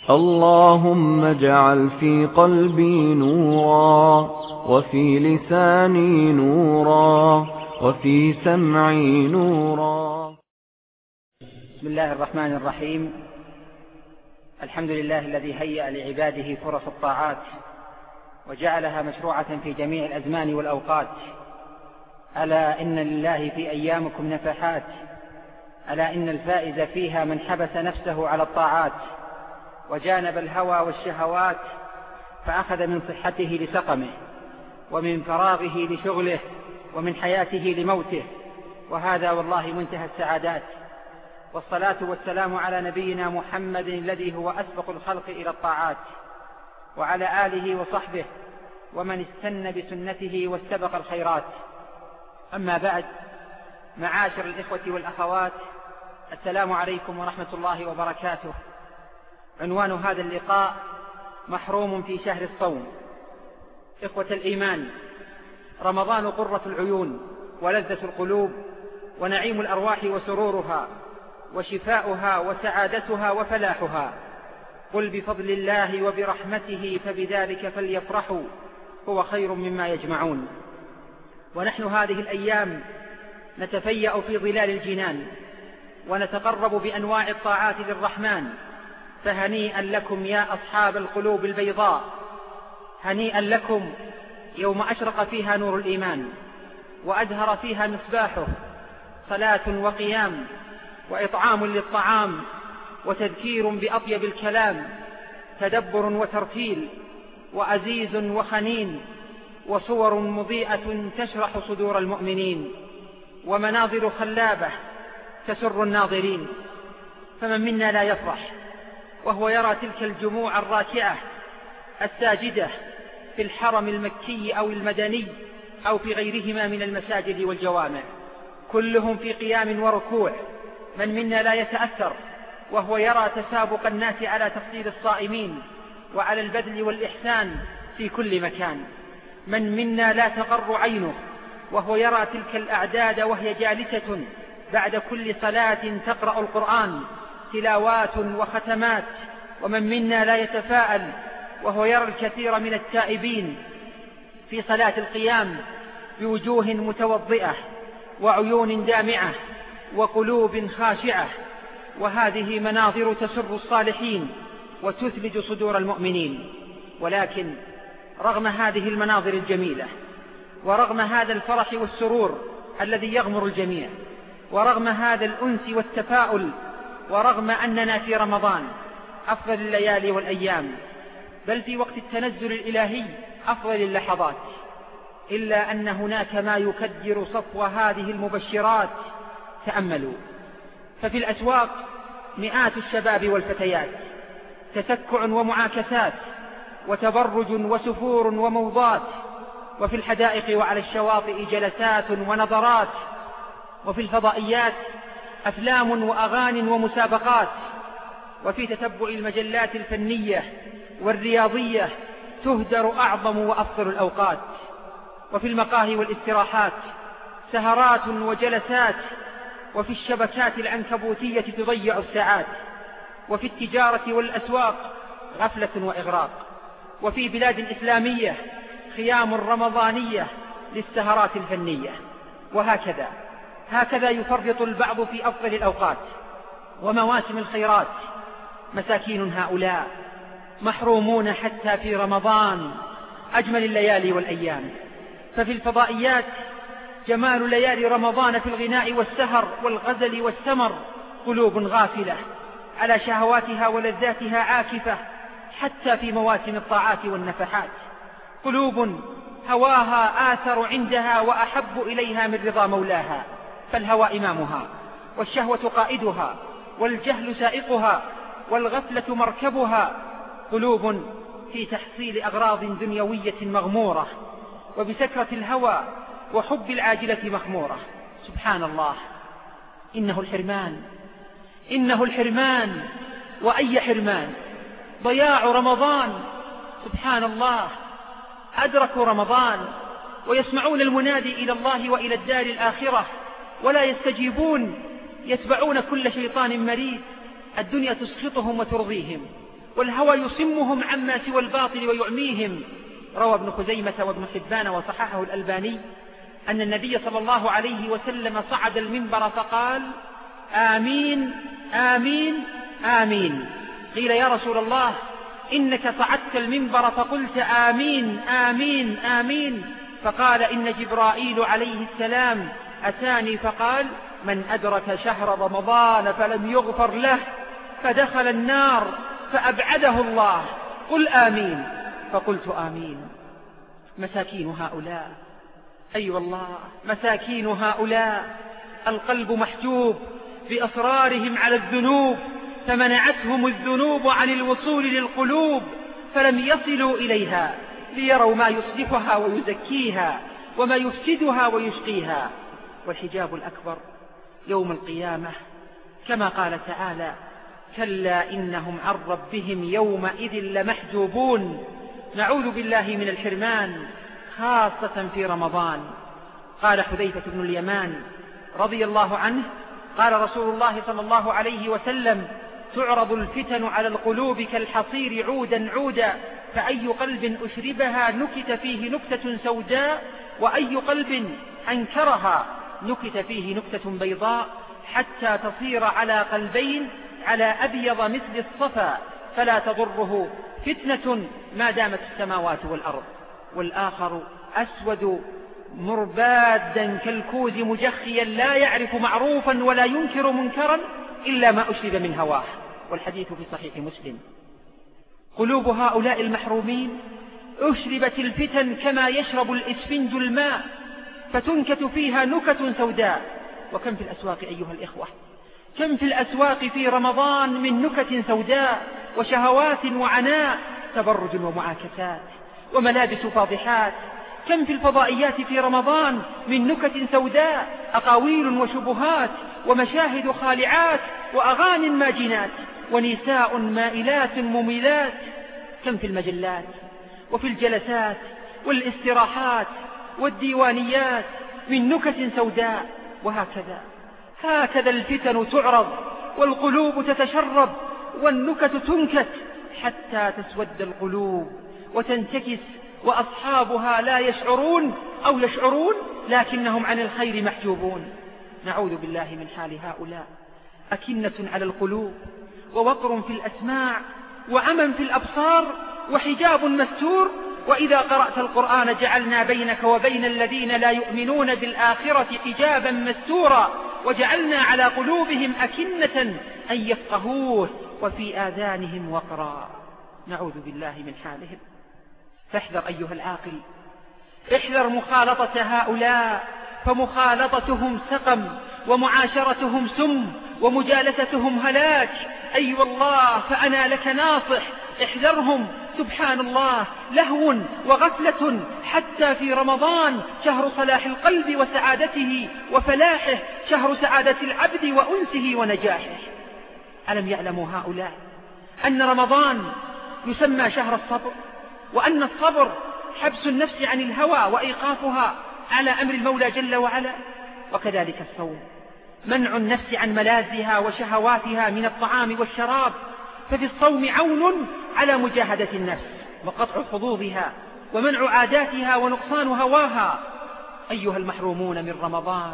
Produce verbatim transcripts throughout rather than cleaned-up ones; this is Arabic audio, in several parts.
اللهم اجعل في قلبي نورا، وفي لساني نورا، وفي سمعي نورا. بسم الله الرحمن الرحيم. الحمد لله الذي هيأ لعباده فرص الطاعات وجعلها مشروعة في جميع الأزمان والأوقات. ألا إن لله في أيامكم نفحات، ألا إن الفائز فيها من حبس نفسه على الطاعات وجانب الهوى والشهوات، فأخذ من صحته لسقمه، ومن فراغه لشغله، ومن حياته لموته، وهذا والله منتهى السعادات. والصلاة والسلام على نبينا محمد الذي هو أسبق الخلق إلى الطاعات، وعلى آله وصحبه ومن استنى بسنته واستبق الخيرات. أما بعد، معاشر الإخوة والأخوات، السلام عليكم ورحمة الله وبركاته. عنوان هذا اللقاء: محروم في شهر الصوم. إخوة الإيمان، رمضان قرة العيون ولذة القلوب ونعيم الأرواح وسرورها وشفاؤها وسعادتها وفلاحها. قل بفضل الله وبرحمته فبذلك فليفرحوا هو خير مما يجمعون. ونحن هذه الأيام نتفيأ في ظلال الجنان ونتقرب بأنواع الطاعات للرحمن، فهنيئا لكم يا أصحاب القلوب البيضاء، هنيئا لكم يوم أشرق فيها نور الإيمان وأزهر فيها مصباحه، صلاة وقيام وإطعام للطعام وتذكير بأطيب الكلام، تدبر وترتيل وعزيز وخنين، وصور مضيئة تشرح صدور المؤمنين، ومناظر خلابة تسر الناظرين. فمن منا لا يفرح وهو يرى تلك الجموع الراكعة الساجدة في الحرم المكي أو المدني أو في غيرهما من المساجد والجوامع، كلهم في قيام وركوع؟ من منا لا يتأثر وهو يرى تسابق الناس على تفضيل الصائمين وعلى البذل والإحسان في كل مكان؟ من منا لا تقر عينه وهو يرى تلك الأعداد وهي جالسة بعد كل صلاة تقرأ القرآن تلاوات وختمات؟ ومن منا لا يتفاءل وهو يرى الكثير من التائبين في صلاة القيام بوجوه متوضئة وعيون دامعة وقلوب خاشعة؟ وهذه مناظر تسر الصالحين وتثلج صدور المؤمنين. ولكن رغم هذه المناظر الجميلة، ورغم هذا الفرح والسرور الذي يغمر الجميع، ورغم هذا الأنس والتفاؤل، ورغم أننا في رمضان أفضل الليالي والأيام، بل في وقت التنزل الإلهي أفضل اللحظات، إلا أن هناك ما يكدر صفو هذه المبشرات. تأملوا، ففي الأسواق مئات الشباب والفتيات، تسكع ومعاكسات وتبرج وسفور وموضات، وفي الحدائق وعلى الشواطئ جلسات ونظرات، وفي الفضائيات أفلام وأغاني ومسابقات، وفي تتبع المجلات الفنية والرياضية تهدر أعظم وأفضل الأوقات، وفي المقاهي والاستراحات سهرات وجلسات، وفي الشبكات العنكبوتية تضيع الساعات، وفي التجارة والأسواق غفلة وإغراق، وفي بلاد إسلامية خيام رمضانية للسهرات الفنية. وهكذا هكذا يفرط البعض في أفضل الأوقات ومواسم الخيرات. مساكين هؤلاء محرومون حتى في رمضان أجمل الليالي والأيام. ففي الفضائيات جمال ليالي رمضان في الغناء والسهر والغزل والسمر، قلوب غافلة على شهواتها ولذاتها عاكفة حتى في مواسم الطاعات والنفحات، قلوب هواها آثر عندها وأحب إليها من رضا مولاها، فالهوى إمامها والشهوة قائدها والجهل سائقها والغفلة مركبها، قلوب في تحصيل أغراض دنيوية مغمورة وبسكرة الهوى وحب العاجلة مخمورة. سبحان الله، إنه الحرمان، إنه الحرمان، وأي حرمان! ضياع رمضان. سبحان الله، أدركوا رمضان ويسمعون المنادي إلى الله وإلى الدار الآخرة ولا يستجيبون، يتبعون كل شيطان مريد. الدنيا تسخطهم وترضيهم، والهوى يصمهم عما سوى الباطل ويعميهم. روى ابن خزيمة وابن حبان وصححه الألباني أن النبي صلى الله عليه وسلم صعد المنبر فقال: آمين آمين آمين. قيل: يا رسول الله، إنك صعدت المنبر فقلت آمين آمين آمين. فقال: إن جبرائيل عليه السلام أتاني فقال: من أدرك شهر رمضان فلم يغفر له فدخل النار فأبعده الله، قل آمين. فقلت آمين. مساكين هؤلاء، أي أيوة والله مساكين هؤلاء، القلب محجوب بأصرارهم على الذنوب، فمنعتهم الذنوب عن الوصول للقلوب، فلم يصلوا إليها ليروا ما يصلحها ويزكيها وما يفسدها ويشقيها. والحجاب الأكبر يوم القيامة كما قال تعالى: كلا إنهم عن ربهم يومئذ لمحجوبون. نعوذ بالله من الحرمان، خاصة في رمضان. قال حذيفة بن اليمان رضي الله عنه: قال رسول الله صلى الله عليه وسلم: تعرض الفتن على القلوب كالحصير عودا عودا، فأي قلب أشربها نكت فيه نكتة سوداء، وأي قلب أنكرها نكت فيه نكتة بيضاء، حتى تصير على قلبين على أبيض مثل الصفا، فلا تضره فتنة ما دامت السماوات والأرض. والآخر أسود مربادا كالكوز مجخيا، لا يعرف معروفا ولا ينكر منكرا إلا ما أشرب من هواه. والحديث في صحيح مسلم. قلوب هؤلاء المحرومين أشربت الفتن كما يشرب الإسفنج الماء، فتنكت فيها نكت سوداء. وكم في الأسواق أيها الإخوة، كم في الأسواق في رمضان من نكت سوداء وشهوات وعناء، تبرج ومعاكسات وملابس فاضحات. كم في الفضائيات في رمضان من نكت سوداء، أقاويل وشبهات ومشاهد خالعات وأغاني ماجنات ونساء مائلات مميلات. كم في المجلات وفي الجلسات والاستراحات والديوانيات من نكت سوداء. وهكذا هكذا الفتن تعرض والقلوب تتشرب والنكت تنكت حتى تسود القلوب وتنتكس، وأصحابها لا يشعرون أو يشعرون لكنهم عن الخير محجوبون. نعوذ بالله من حال هؤلاء. أكنة على القلوب، ووقر في الأسماع، وعمى في الأبصار، وحجاب مستور. وإذا قرأت القرآن جعلنا بينك وبين الذين لا يؤمنون بالآخرة حجابا مستورا، وجعلنا على قلوبهم أكنة أن يفقهوه وفي آذانهم وقرا. نعوذ بالله من حالهم. فاحذر أيها العاقل، احذر مخالطة هؤلاء، فمخالطتهم سقم، ومعاشرتهم سم، ومجالستهم هلاك. أي أيوة والله، فأنا لك ناصح، احذرهم. سبحان الله، لهو وغفلة حتى في رمضان، شهر صلاح القلب وسعادته وفلاحه، شهر سعادة العبد وأنسه ونجاحه. ألم يعلموا هؤلاء أن رمضان يسمى شهر الصبر، وأن الصبر حبس النفس عن الهوى وإيقافها على أمر المولى جل وعلا؟ وكذلك الصوم منع النفس عن ملاذها وشهواتها من الطعام والشراب، ففي الصوم عون على مجاهدة النفس وقطع حظوظها ومنع عاداتها ونقصان هواها. أيها المحرومون من رمضان،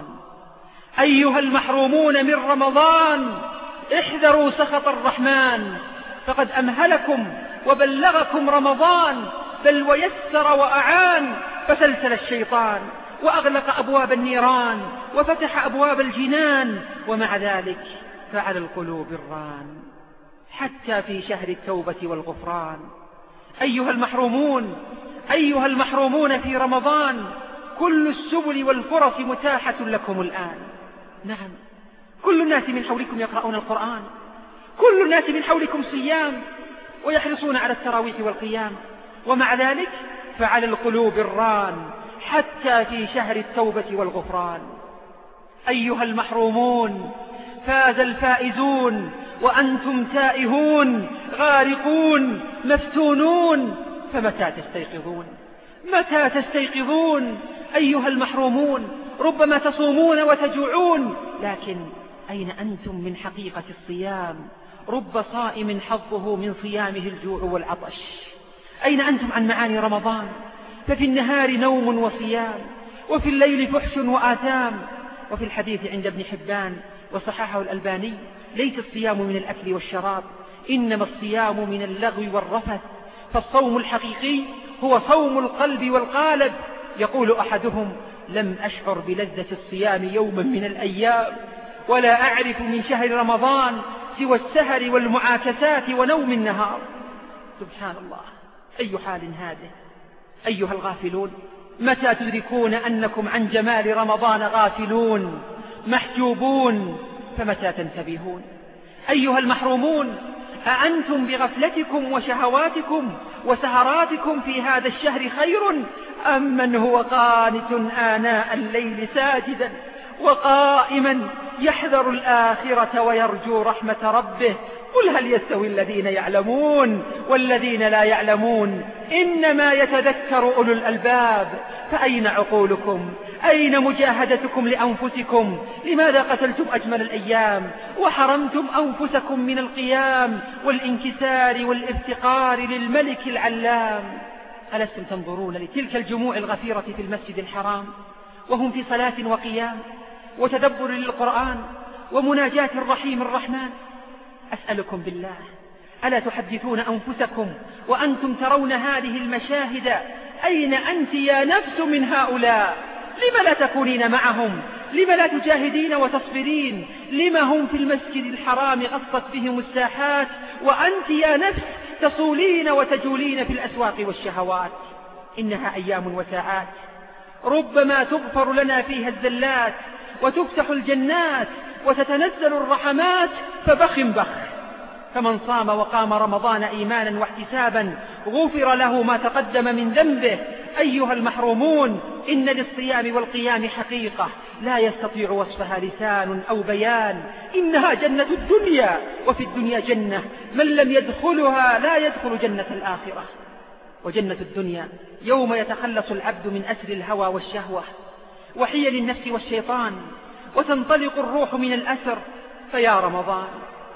أيها المحرومون من رمضان، احذروا سخط الرحمن، فقد أمهلكم وبلغكم رمضان، بل ويسر وأعان، فسلسل الشيطان وأغلق أبواب النيران وفتح أبواب الجنان، ومع ذلك فعلى القلوب الران حتى في شهر التوبة والغفران. أيها المحرومون، أيها المحرومون في رمضان، كل السبل والفرص متاحة لكم الآن. نعم، كل الناس من حولكم يقرؤون القرآن، كل الناس من حولكم صيام ويحرصون على التراويح والقيام، ومع ذلك فعلى القلوب الران حتى في شهر التوبة والغفران. أيها المحرومون، فاز الفائزون وأنتم تائهون غارقون مفتونون، فمتى تستيقظون؟ متى تستيقظون أيها المحرومون؟ ربما تصومون وتجوعون، لكن أين أنتم من حقيقة الصيام؟ رب صائم حظه من صيامه الجوع والعطش. أين أنتم عن معاني رمضان؟ ففي النهار نوم وصيام، وفي الليل فحش وآثام. وفي الحديث عند ابن حبان وصححه الألباني: ليس الصيام من الأكل والشراب، إنما الصيام من اللغو والرفث. فالصوم الحقيقي هو صوم القلب والقالب. يقول أحدهم: لم أشعر بلذة الصيام يوما من الأيام، ولا أعرف من شهر رمضان سوى السهر والمعاكسات ونوم النهار. سبحان الله، أي حال هذه! أيها الغافلون، متى تدركون أنكم عن جمال رمضان غافلون محجوبون؟ فمتى تنتبهون؟ أيها المحرومون، أأنتم بغفلتكم وشهواتكم وسهراتكم في هذا الشهر خير أم من هو قانت آناء الليل ساجدا وقائما يحذر الآخرة ويرجو رحمة ربه؟ قل هل يستوي الذين يعلمون والذين لا يعلمون؟ إنما يتذكر أولو الألباب. فأين عقولكم؟ أين مجاهدتكم لأنفسكم؟ لماذا قتلتم أجمل الأيام وحرمتم أنفسكم من القيام والانكسار والافتقار للملك العلام؟ ألستم تنظرون لتلك الجموع الغفيرة في المسجد الحرام وهم في صلاة وقيام وتدبر للقرآن ومناجاة الرحيم الرحمن؟ أسألكم بالله، ألا تحدثون أنفسكم وأنتم ترون هذه المشاهد؟ أين أنت يا نفس من هؤلاء؟ لم لا تكونين معهم؟ لم لا تجاهدين وتصبرين؟ لم هم في المسجد الحرام غصت بهم الساحات وأنت يا نفس تصولين وتجولين في الأسواق والشهوات؟ إنها أيام وساعات ربما تغفر لنا فيها الزلات وتفتح الجنات وتتنزل الرحمات، فبخ بخ. فمن صام وقام رمضان إيمانا واحتسابا غفر له ما تقدم من ذنبه. أيها المحرومون، إن للصيام والقيام حقيقة لا يستطيع وصفها لسان أو بيان. إنها جنة الدنيا، وفي الدنيا جنة، من لم يدخلها لا يدخل جنة الآخرة. وجنة الدنيا يوم يتخلص العبد من أسر الهوى والشهوة وحيل النفس والشيطان، وتنطلق الروح من الأسر. فيا رمضان،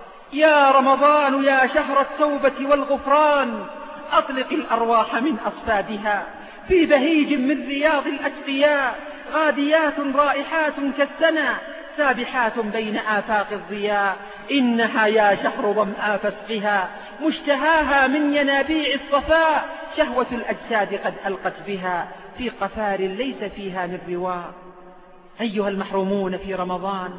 يا رمضان، يا شهر التوبة والغفران، أطلق الأرواح من أصفادها في بهيج من رياض الأتقياء، غاديات رائحات كالسنى، سابحات بين آفاق الضياء. إنها يا شهر ظمآ فاسقها، مشتهاها من ينابيع الصفاء، شهوة الأجساد قد ألقت بها في قفار ليس فيها من رواء. أيها المحرومون في رمضان،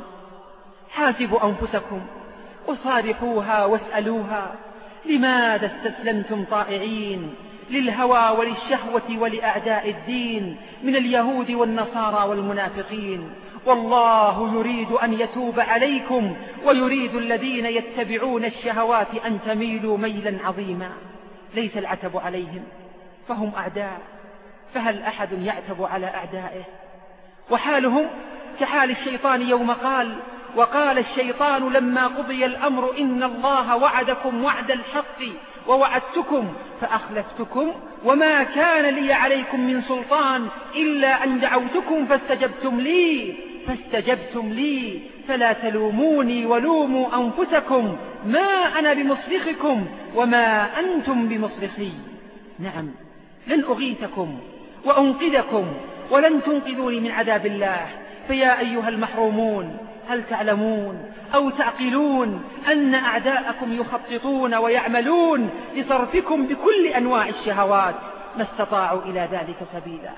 حاسبوا أنفسكم وصارحوها واسألوها: لماذا استسلمتم طائعين للهوى وللشهوة ولأعداء الدين من اليهود والنصارى والمنافقين؟ والله يريد أن يتوب عليكم، ويريد الذين يتبعون الشهوات أن تميلوا ميلا عظيما. ليس العتب عليهم فهم أعداء، فهل أحد يعتب على أعدائه؟ وحالهم كحال الشيطان يوم قال: وقال الشيطان لما قضي الأمر إن الله وعدكم وعد الحق ووعدتكم فأخلفتكم وما كان لي عليكم من سلطان إلا أن دعوتكم فاستجبتم لي فاستجبتم لي فلا تلوموني ولوموا أنفسكم ما أنا بمصرخكم وما أنتم بمصرخي. نعم، لن أغيثكم وأنقذكم ولن تنقذوني من عذاب الله. فيا أيها المحرومون، هل تعلمون أو تعقلون أن أعداءكم يخططون ويعملون لصرفكم بكل أنواع الشهوات ما استطاعوا إلى ذلك سبيلا؟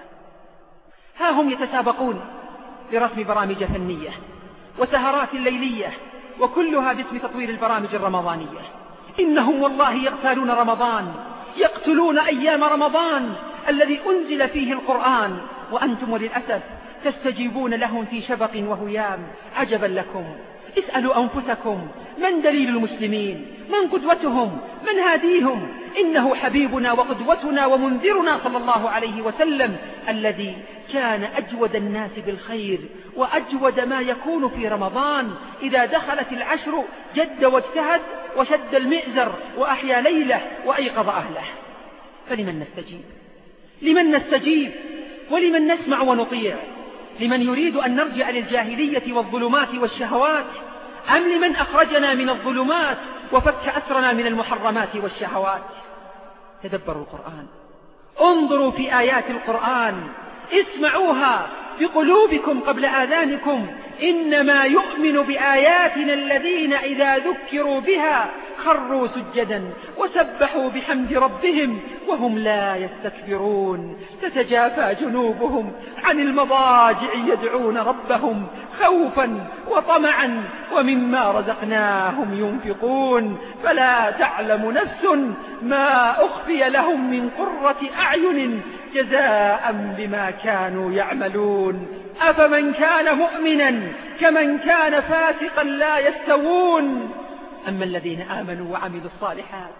ها هم يتسابقون لرسم برامج فنية وسهرات ليلية، وكلها باسم تطوير البرامج الرمضانية. إنهم والله يغتالون رمضان، يقتلون أيام رمضان الذي أنزل فيه القرآن، وأنتم وللأسف تستجيبون لهم في شبق وهيام. عجبا لكم، اسألوا أنفسكم: من دليل المسلمين؟ من قدوتهم؟ من هاديهم؟ إنه حبيبنا وقدوتنا ومنذرنا صلى الله عليه وسلم، الذي كان أجود الناس بالخير وأجود ما يكون في رمضان. إذا دخلت العشر جد واجتهد وشد المئزر وأحيا ليله وأيقظ أهله. فلمن نستجيب؟ لمن نستجيب ولمن نسمع ونطيع؟ لمن يريد أن نرجع للجاهلية والظلمات والشهوات، أم لمن أخرجنا من الظلمات وفك أسرنا من المحرمات والشهوات. تدبروا القرآن، انظروا في آيات القرآن، اسمعوها بقلوبكم قبل آذانكم. إنما يؤمن بآياتنا الذين إذا ذكروا بها خروا سجدا وسبحوا بحمد ربهم وهم لا يستكبرون. تتجافى جنوبهم عن المضاجع يدعون ربهم خوفا وطمعا ومما رزقناهم ينفقون. فلا تعلم نفس ما أخفي لهم من قرة أعين جزاء بما كانوا يعملون. أفمن كان مؤمنا كمن كان فاسقا لا يستوون. أما الذين آمنوا وعملوا الصالحات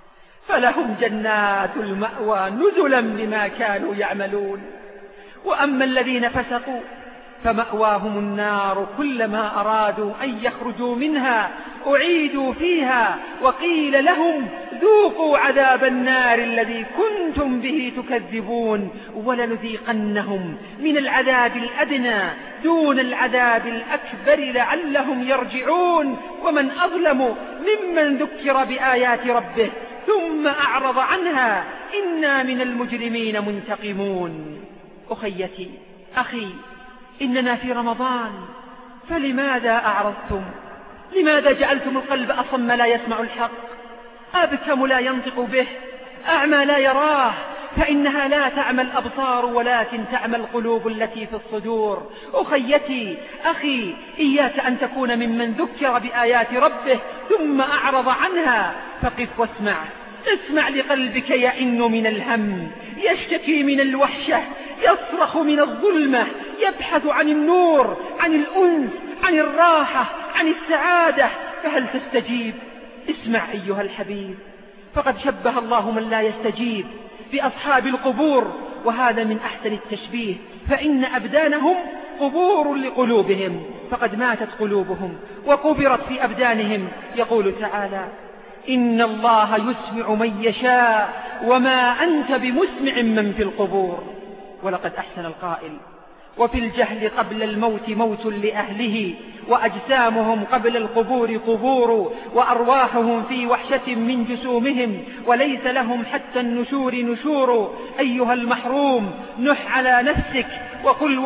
فلهم جنات المأوى نزلا بما كانوا يعملون. وأما الذين فسقوا فمأواهم النار كلما أرادوا أن يخرجوا منها أعيدوا فيها وقيل لهم ذوقوا عذاب النار الذي كنتم به تكذبون. ولنذيقنهم من العذاب الأدنى دون العذاب الأكبر لعلهم يرجعون. ومن أظلم ممن ذكر بآيات ربه ثم أعرض عنها إنا من المجرمين منتقمون. أخيتي أخي، إننا في رمضان، فلماذا أعرضتم؟ لماذا جعلتم القلب أصم لا يسمع الحق، أبكم لا ينطق به، أعمى لا يراه؟ فإنها لا تعمى الأبصار ولكن تعمى القلوب التي في الصدور. أخيتي أخي، إياك أن تكون ممن ذكر بآيات ربه ثم أعرض عنها. فقف واسمع، اسمع لقلبك يئن من الهم، يشتكي من الوحشة، يصرخ من الظلمة، يبحث عن النور، عن الأنس، عن الراحة، عن السعادة. فهل تستجيب؟ اسمع أيها الحبيب، فقد شبه الله من لا يستجيب بأصحاب القبور، وهذا من أحسن التشبيه، فإن أبدانهم قبور لقلوبهم، فقد ماتت قلوبهم وقبرت في أبدانهم. يقول تعالى: إن الله يسمع من يشاء وما أنت بمسمع من في القبور. ولقد أحسن القائل: وفي الجهل قبل الموت موت لأهله، وأجسامهم قبل القبور قبور، وأرواحهم في وحشة من جسومهم، وليس لهم حتى النشور نشور. أيها المحروم، نح على نفسك وقل: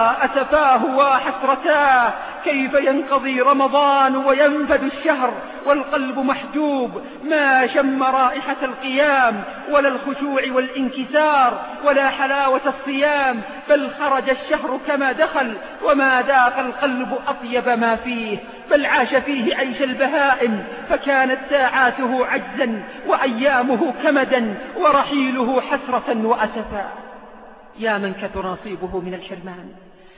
وأسفاه وحسرتاه، كيف ينقضي رمضان وينفد الشهر والقلب محجوب، ما شم رائحة القيام ولا الخشوع والانكسار ولا حلاوة الصيام، بل خرج الشهر كما دخل، وما ذاق القلب أطيب ما فيه، بل عاش فيه عيش البهائم، فكانت ساعاته عجزا وأيامه كمدا ورحيله حسرة وأسفا. يا من كثر نصيبه من الحرمان،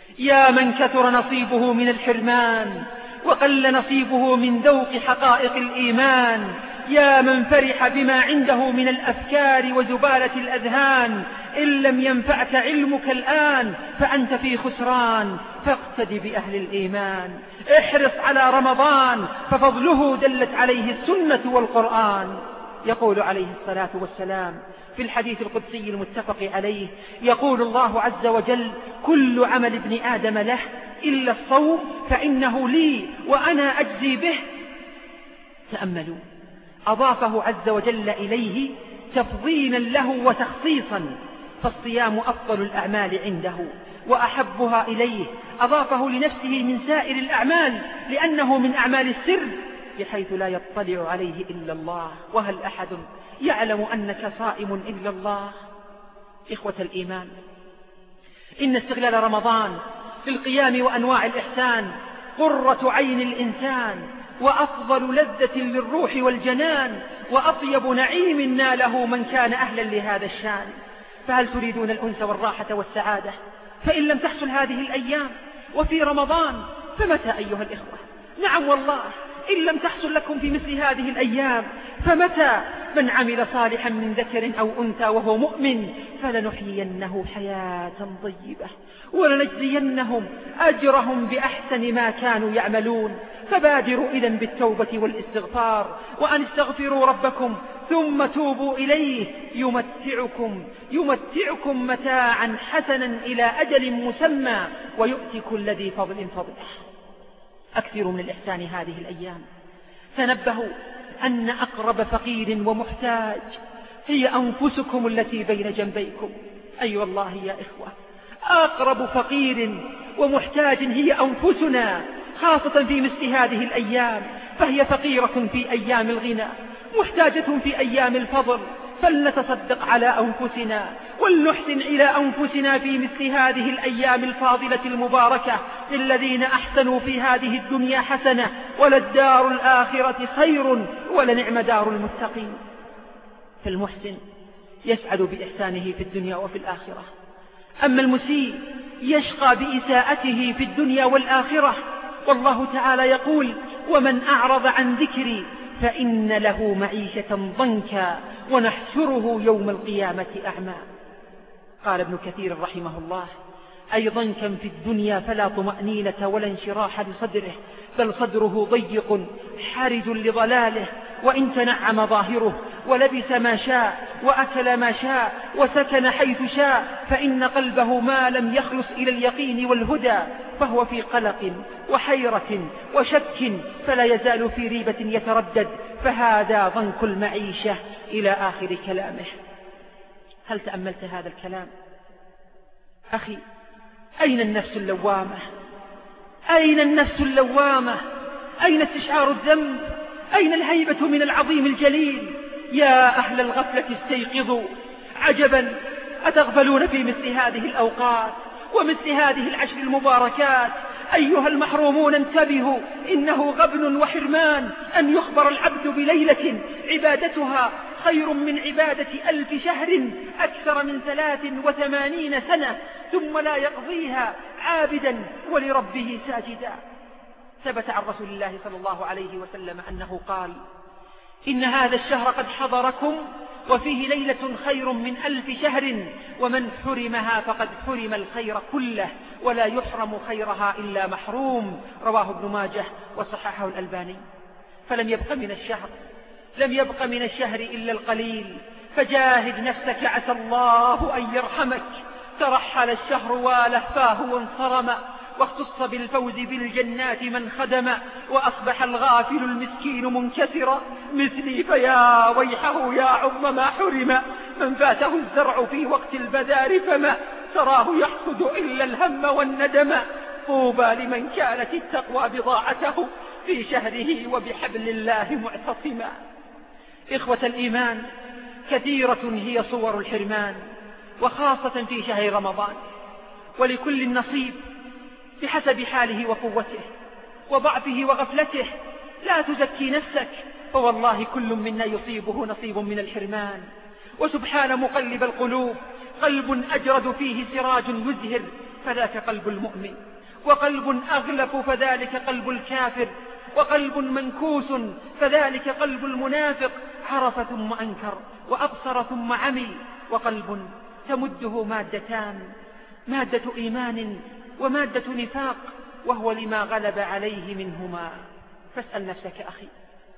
يا من كثر نصيبه من الحرمان وقل نصيبه من ذوق حقائق الإيمان، يا من فرح بما عنده من الأفكار وزبالة الأذهان. إن لم ينفعك علمك الآن فأنت في خسران، فاقتد بأهل الإيمان، احرص على رمضان ففضله دلت عليه السنة والقرآن. يقول عليه الصلاة والسلام في الحديث القدسي المتفق عليه، يقول الله عز وجل: كل عمل ابن آدم له إلا الصوم فإنه لي وأنا أجزي به. تأملوا، أضافه عز وجل إليه تفضيلا له وتخصيصا، فالصيام أفضل الأعمال عنده وأحبها إليه، أضافه لنفسه من سائر الأعمال لأنه من أعمال السر بحيث لا يطلع عليه إلا الله. وهل أحد يعلم أنك صائم إلا الله؟ إخوة الإيمان، إن استغلال رمضان للقيام وأنواع الإحسان قرة عين الإنسان، وأفضل لذة للروح والجنان، وأطيب نعيم ناله من كان أهلا لهذا الشان. فهل تريدون الأنس والراحة والسعادة؟ فإن لم تحصل هذه الأيام وفي رمضان فمتى أيها الإخوة؟ نعم والله، إن لم تحصل لكم في مثل هذه الأيام فمتى؟ من عمل صالحا من ذكر أو أنثى وهو مؤمن فلنحيينه حياة طيبة ولنجزينهم أجرهم بأحسن ما كانوا يعملون. فبادروا إذن بالتوبة والاستغفار، وأن استغفروا ربكم ثم توبوا إليه يمتعكم يمتعكم متاعا حسنا إلى أجل مسمى ويؤتي كل ذي فضل فضله. أكثروا من الإحسان هذه الأيام، تنبهوا أن أقرب فقير ومحتاج هي أنفسكم التي بين جنبيكم. أي أيوة والله يا إخوة، أقرب فقير ومحتاج هي أنفسنا، خاصة في مثل هذه الأيام، فهي فقيرة في أيام الغنى، محتاجة في أيام الفضل. فلنتصدق على أنفسنا ولنحسن إلى أنفسنا في مثل هذه الأيام الفاضلة المباركة، للذين أحسنوا في هذه الدنيا حسنة وللدار الآخرة خير ولنعم دار المتقين. فالمحسن يسعد بإحسانه في الدنيا وفي الآخرة، أما المسيء يشقى بإساءته في الدنيا والآخرة. والله تعالى يقول: ومن أعرض عن ذكري فإن له معيشة ضنكا ونحشره يوم القيامة أعمى. قال ابن كثير رحمه الله: أي ضنكا في الدنيا فلا طمأنينة ولا انشراح لصدره، بل صدره ضيق حرج لضلاله، وإن تنعم ظاهره ولبس ما شاء وأكل ما شاء وسكن حيث شاء، فإن قلبه ما لم يخلص إلى اليقين والهدى فهو في قلق وحيرة وشك، فلا يزال في ريبة يتردد، فهذا ضنك المعيشة إلى آخر كلامه. هل تأملت هذا الكلام؟ أخي، أين النفس اللوامة؟ أين النفس اللوامة؟ أين استشعار الذنب؟ أين الهيبة من العظيم الجليل؟ يا أهل الغفلة استيقظوا، عجبا أتغفلون في مثل هذه الأوقات ومثل هذه العشر المباركات. أيها المحرومون انتبهوا، إنه غبن وحرمان أن يخبر العبد بليلة عبادتها خير من عبادة ألف شهر أكثر من ثلاث وثمانين سنة، ثم لا يقضيها عابدا ولربه ساجدا. ثبت عن رسول الله صلى الله عليه وسلم أنه قال: إن هذا الشهر قد حضركم وفيه ليلة خير من ألف شهر، ومن حرمها فقد حرم الخير كله، ولا يحرم خيرها إلا محروم. رواه ابن ماجه وصححه الألباني. فلم يبق من الشهر لم يبق من الشهر إلا القليل، فجاهد نفسك عسى الله أن يرحمك. ترحل الشهر ولهفاه وانصرم، واختص بالفوز بالجنات من خدم، وأصبح الغافل المسكين منكسرا مثلي، فيا ويحه يا عظم ما حرم. من فاته الزرع في وقت البذار فما تراه يحصد إلا الهم والندم. طوبى لمن كانت التقوى بضاعته في شهره وبحبل الله معتصما. إخوة الإيمان، كثيرة هي صور الحرمان، وخاصة في شهر رمضان، ولكل نصيب بحسب حاله وقوته وضعفه وغفلته. لا تزكي نفسك، فوالله كل منا يصيبه نصيب من الحرمان. وسبحان مقلب القلوب، قلب أجرد فيه سراج يزهر فذاك قلب المؤمن، وقلب أغلف فذلك قلب الكافر، وقلب منكوس فذلك قلب المنافق. عرف ثم أنكر، وأبصر ثم عمي. وقلب تمده مادتان، مادة إيمان ومادة نفاق، وهو لما غلب عليه منهما. فاسأل نفسك أخي،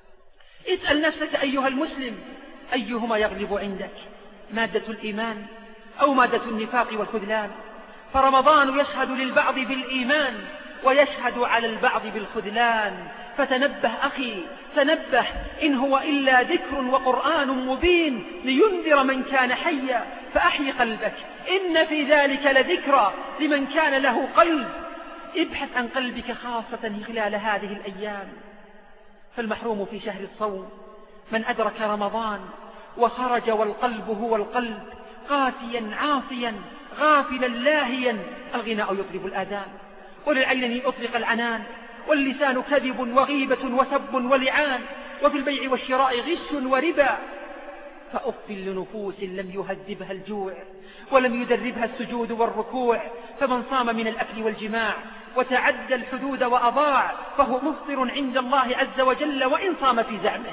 اسأل نفسك أيها المسلم، أيهما يغلب عندك، مادة الإيمان أو مادة النفاق والخذلان؟ فرمضان يشهد للبعض بالإيمان ويشهد على البعض بالخذلان. فتنبه أخي، تنبه، إن هو إلا ذكر وقرآن مبين لينذر من كان حيا، فأحي قلبك، إن في ذلك لذكرى لمن كان له قلب. ابحث عن قلبك خاصة خلال هذه الأيام. فالمحروم في شهر الصوم من أدرك رمضان وخرج والقلب هو القلب، قاسيا عاصيا غافلا لاهيا. الغناء يطرب الآذان، وللعين أطلق العنان، واللسان كذب وغيبة وسب ولعان، وفي البيع والشراء غش وربا. فأف لنفوس لم يهذبها الجوع ولم يدربها السجود والركوع. فمن صام من الأكل والجماع وتعدى الحدود وأضاع فهو مفطر عند الله عز وجل وإن صام في زعمه.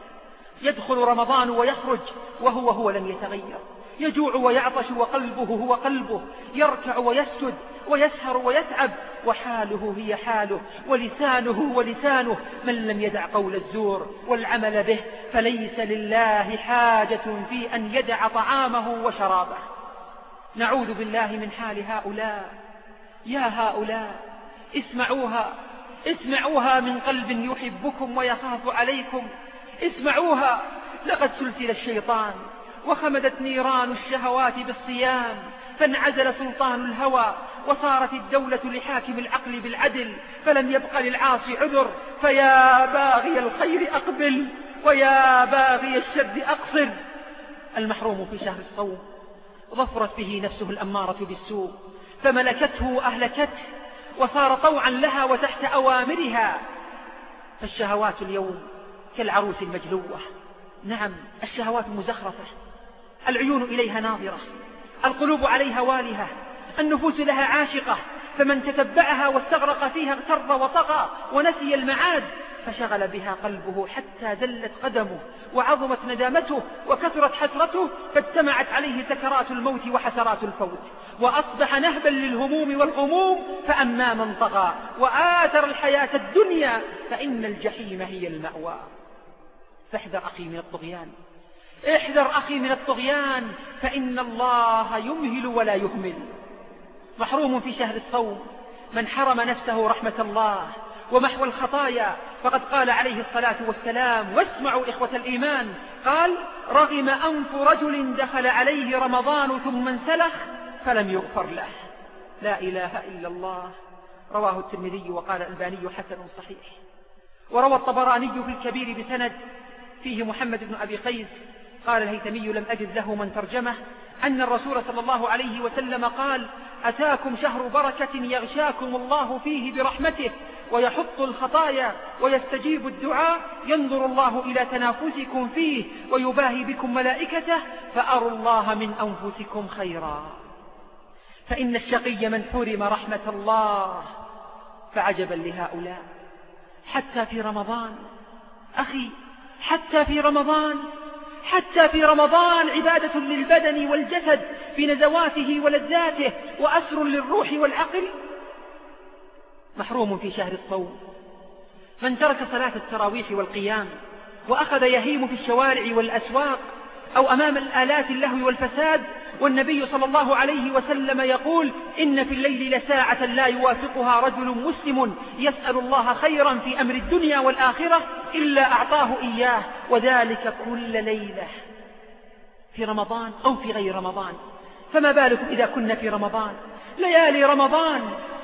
يدخل رمضان ويخرج وهو هو لم يتغير، يجوع ويعطش وقلبه هو قلبه، يركع ويسجد ويسهر ويتعب وحاله هي حاله، ولسانه ولسانه. من لم يدع قول الزور والعمل به فليس لله حاجة في أن يدع طعامه وشرابه. نعوذ بالله من حال هؤلاء. يا هؤلاء، اسمعوها اسمعوها من قلب يحبكم ويخاف عليكم. اسمعوها، لقد سلسل الشيطان وخمدت نيران الشهوات بالصيام، فانعزل سلطان الهوى وصارت الدولة لحاكم العقل بالعدل، فلم يبق للعاصي عذر، فيا باغي الخير أقبل ويا باغي الشر أقصر. المحروم في شهر الصوم ظفرت به نفسه الأمارة بالسوء، فملكته وأهلكته وصار طوعا لها وتحت أوامرها. فالشهوات اليوم كالعروس المجلوة، نعم الشهوات مزخرفة، العيون إليها ناظرة، القلوب عليها والهة، النفوس لها عاشقة، فمن تتبعها واستغرق فيها اغتر وطغى ونسي المعاد، فشغل بها قلبه حتى زلت قدمه وعظمت ندامته وكثرت حسرته، فاجتمعت عليه سكرات الموت وحسرات الفوت، وأصبح نهبا للهموم والغموم. فأما من طغى وآثر الحياة الدنيا فإن الجحيم هي المأوى. فاحذر أخي من الطغيان، احذر أخي من الطغيان، فإن الله يمهل ولا يهمل. محروم في شهر الصوم من حرم نفسه رحمة الله ومحو الخطايا، فقد قال عليه الصلاة والسلام، واسمعوا إخوة الإيمان، قال: رغم أنف رجل دخل عليه رمضان ثم انسلخ فلم يغفر له. لا إله إلا الله. رواه الترمذي وقال الألباني حسن صحيح. وروى الطبراني في الكبير بسند فيه محمد بن أبي قيس قال الهيثمي لم أجد له من ترجمه أن الرسول صلى الله عليه وسلم قال: أتاكم شهر بركة يغشاكم الله فيه برحمته ويحط الخطايا ويستجيب الدعاء، ينظر الله إلى تنافسكم فيه ويباهي بكم ملائكته، فأروا الله من أنفسكم خيرا. فإن الشقي من حرم رحمة الله، فعجبا لهؤلاء حتى في رمضان. أخي حتى في رمضان، حتى في رمضان عبادة للبدن والجسد في نزواته ولذاته وأسر للروح والعقل. محروم في شهر الصوم من ترك صلاة التراويح والقيام وأخذ يهيم في الشوارع والأسواق أو أمام الآلات اللهو والفساد، والنبي صلى الله عليه وسلم يقول: إن في الليل لساعة لا يوافقها رجل مسلم يسأل الله خيرا في أمر الدنيا والآخرة إلا أعطاه إياه، وذلك كل ليلة في رمضان أو في غير رمضان. فما بالكم إذا كنا في رمضان، ليالي رمضان.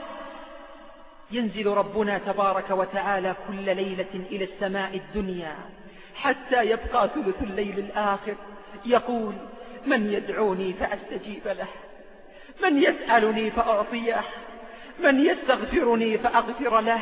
ينزل ربنا تبارك وتعالى كل ليلة إلى السماء الدنيا حتى يبقى ثلث الليل الآخر، يقول: من يدعوني فأستجيب له، من يسألني فأعطيه، من يستغفرني فأغفر له.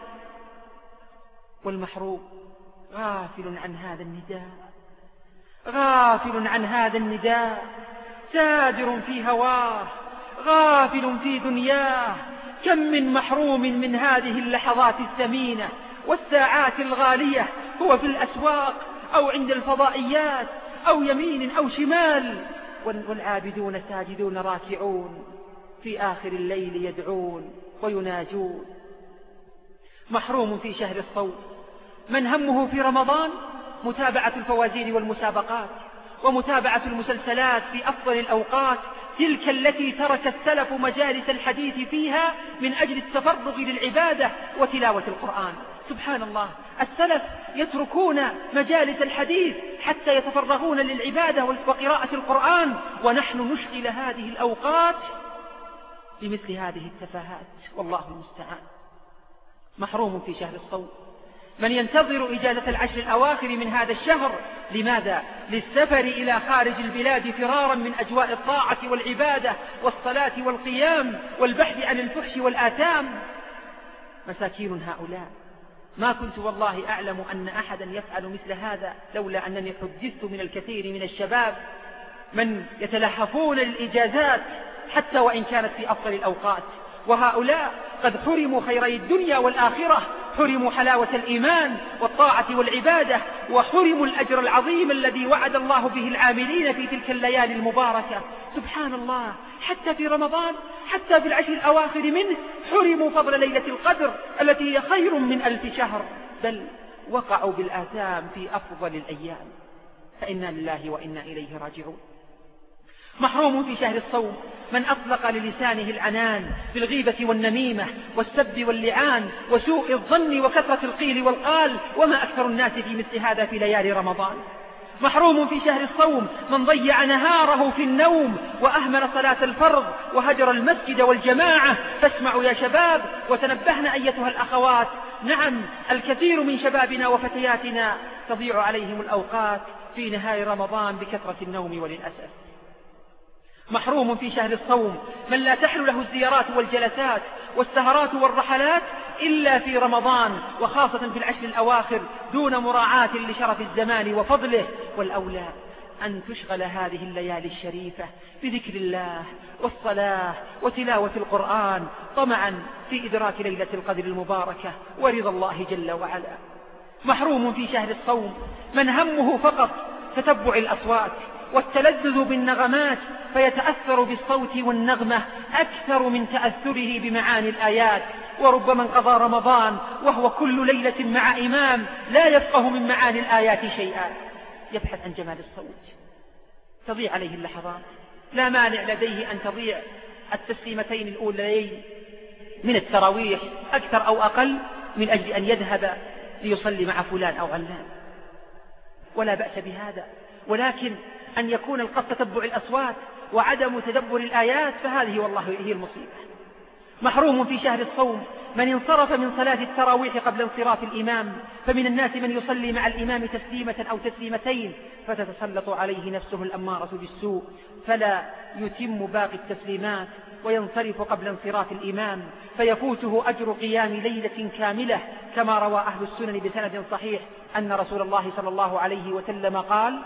والمحروم غافل عن هذا النداء، غافل عن هذا النداء، سادر في هواه، غافل في دنياه. كم من محروم من هذه اللحظات الثمينة والساعات الغالية هو في الأسواق أو عند الفضائيات أو يمين أو شمال، والعابدون ساجدون راكعون في آخر الليل يدعون ويناجون. محروم في شهر الصوم من همه في رمضان متابعة الفوازير والمسابقات ومتابعة المسلسلات في أفضل الأوقات، تلك التي ترك السلف مجالس الحديث فيها من أجل التفرغ للعبادة وتلاوة القرآن. سبحان الله، السلف يتركون مجالس الحديث حتى يتفرغون للعبادة وقراءة القرآن، ونحن نشغل هذه الأوقات بمثل هذه التفاهات، والله المستعان. محروم في شهر الصوم من ينتظر إجازة العشر الأواخر من هذا الشهر. لماذا؟ للسفر إلى خارج البلاد فرارا من أجواء الطاعة والعبادة والصلاة والقيام والبحث عن الفحش والآثام. مساكين هؤلاء، ما كنت والله أعلم أن أحدا يفعل مثل هذا لولا أنني حدثت من الكثير من الشباب من يتلهفون للإجازات حتى وإن كانت في أفضل الأوقات، وهؤلاء قد حرموا خيري الدنيا والآخرة، حرموا حلاوة الإيمان والطاعة والعبادة، وحرموا الأجر العظيم الذي وعد الله به العاملين في تلك الليالي المباركة. سبحان الله، حتى في رمضان، حتى في العشر الأواخر منه حرموا فضل ليلة القدر التي هي خير من ألف شهر، بل وقعوا بالآثام في أفضل الأيام. فإنا لله وإنا إليه راجعون. محروم في شهر الصوم من أطلق للسانه العنان بالغيبة والنميمة والسب واللعان وسوء الظن وكثرة القيل والقال، وما أكثر الناس في مثل هذا في ليالي رمضان. محروم في شهر الصوم من ضيع نهاره في النوم وأهمل صلاة الفرض وهجر المسجد والجماعة. فاسمعوا يا شباب وتنبهنا أيتها الأخوات، نعم الكثير من شبابنا وفتياتنا تضيع عليهم الأوقات في نهاية رمضان بكثرة النوم وللأسف. محروم في شهر الصوم من لا تحل له الزيارات والجلسات والسهرات والرحلات إلا في رمضان، وخاصة في العشر الأواخر دون مراعاة لشرف الزمان وفضله. والأولى أن تشغل هذه الليالي الشريفة بذكر الله والصلاة وتلاوة القرآن طمعا في إدراك ليلة القدر المباركة ورضا الله جل وعلا. محروم في شهر الصوم من همه فقط تتبع الأصوات والتلذذ بالنغمات، فيتأثر بالصوت والنغمة أكثر من تأثره بمعاني الآيات. وربما انقضى رمضان وهو كل ليلة مع إمام لا يفقه من معاني الآيات شيئا، يبحث عن جمال الصوت، تضيع عليه اللحظات. لا مانع لديه أن تضيع التسليمتين الأوليين من التراويح أكثر أو أقل من أجل أن يذهب ليصلي مع فلان أو علان، ولا بأس بهذا. ولكن أن يكون القصد تتبع الأصوات وعدم تدبر الآيات فهذه والله هي المصيبة. محروم في شهر الصوم من انصرف من صلاة التراويح قبل انصراف الإمام، فمن الناس من يصلي مع الإمام تسليمة أو تسليمتين فتتسلط عليه نفسه الأمارة بالسوء فلا يتم باقي التسليمات وينصرف قبل انصراف الإمام، فيفوته أجر قيام ليلة كاملة، كما روى أهل السنن بسند صحيح أن رسول الله صلى الله عليه وسلم قال: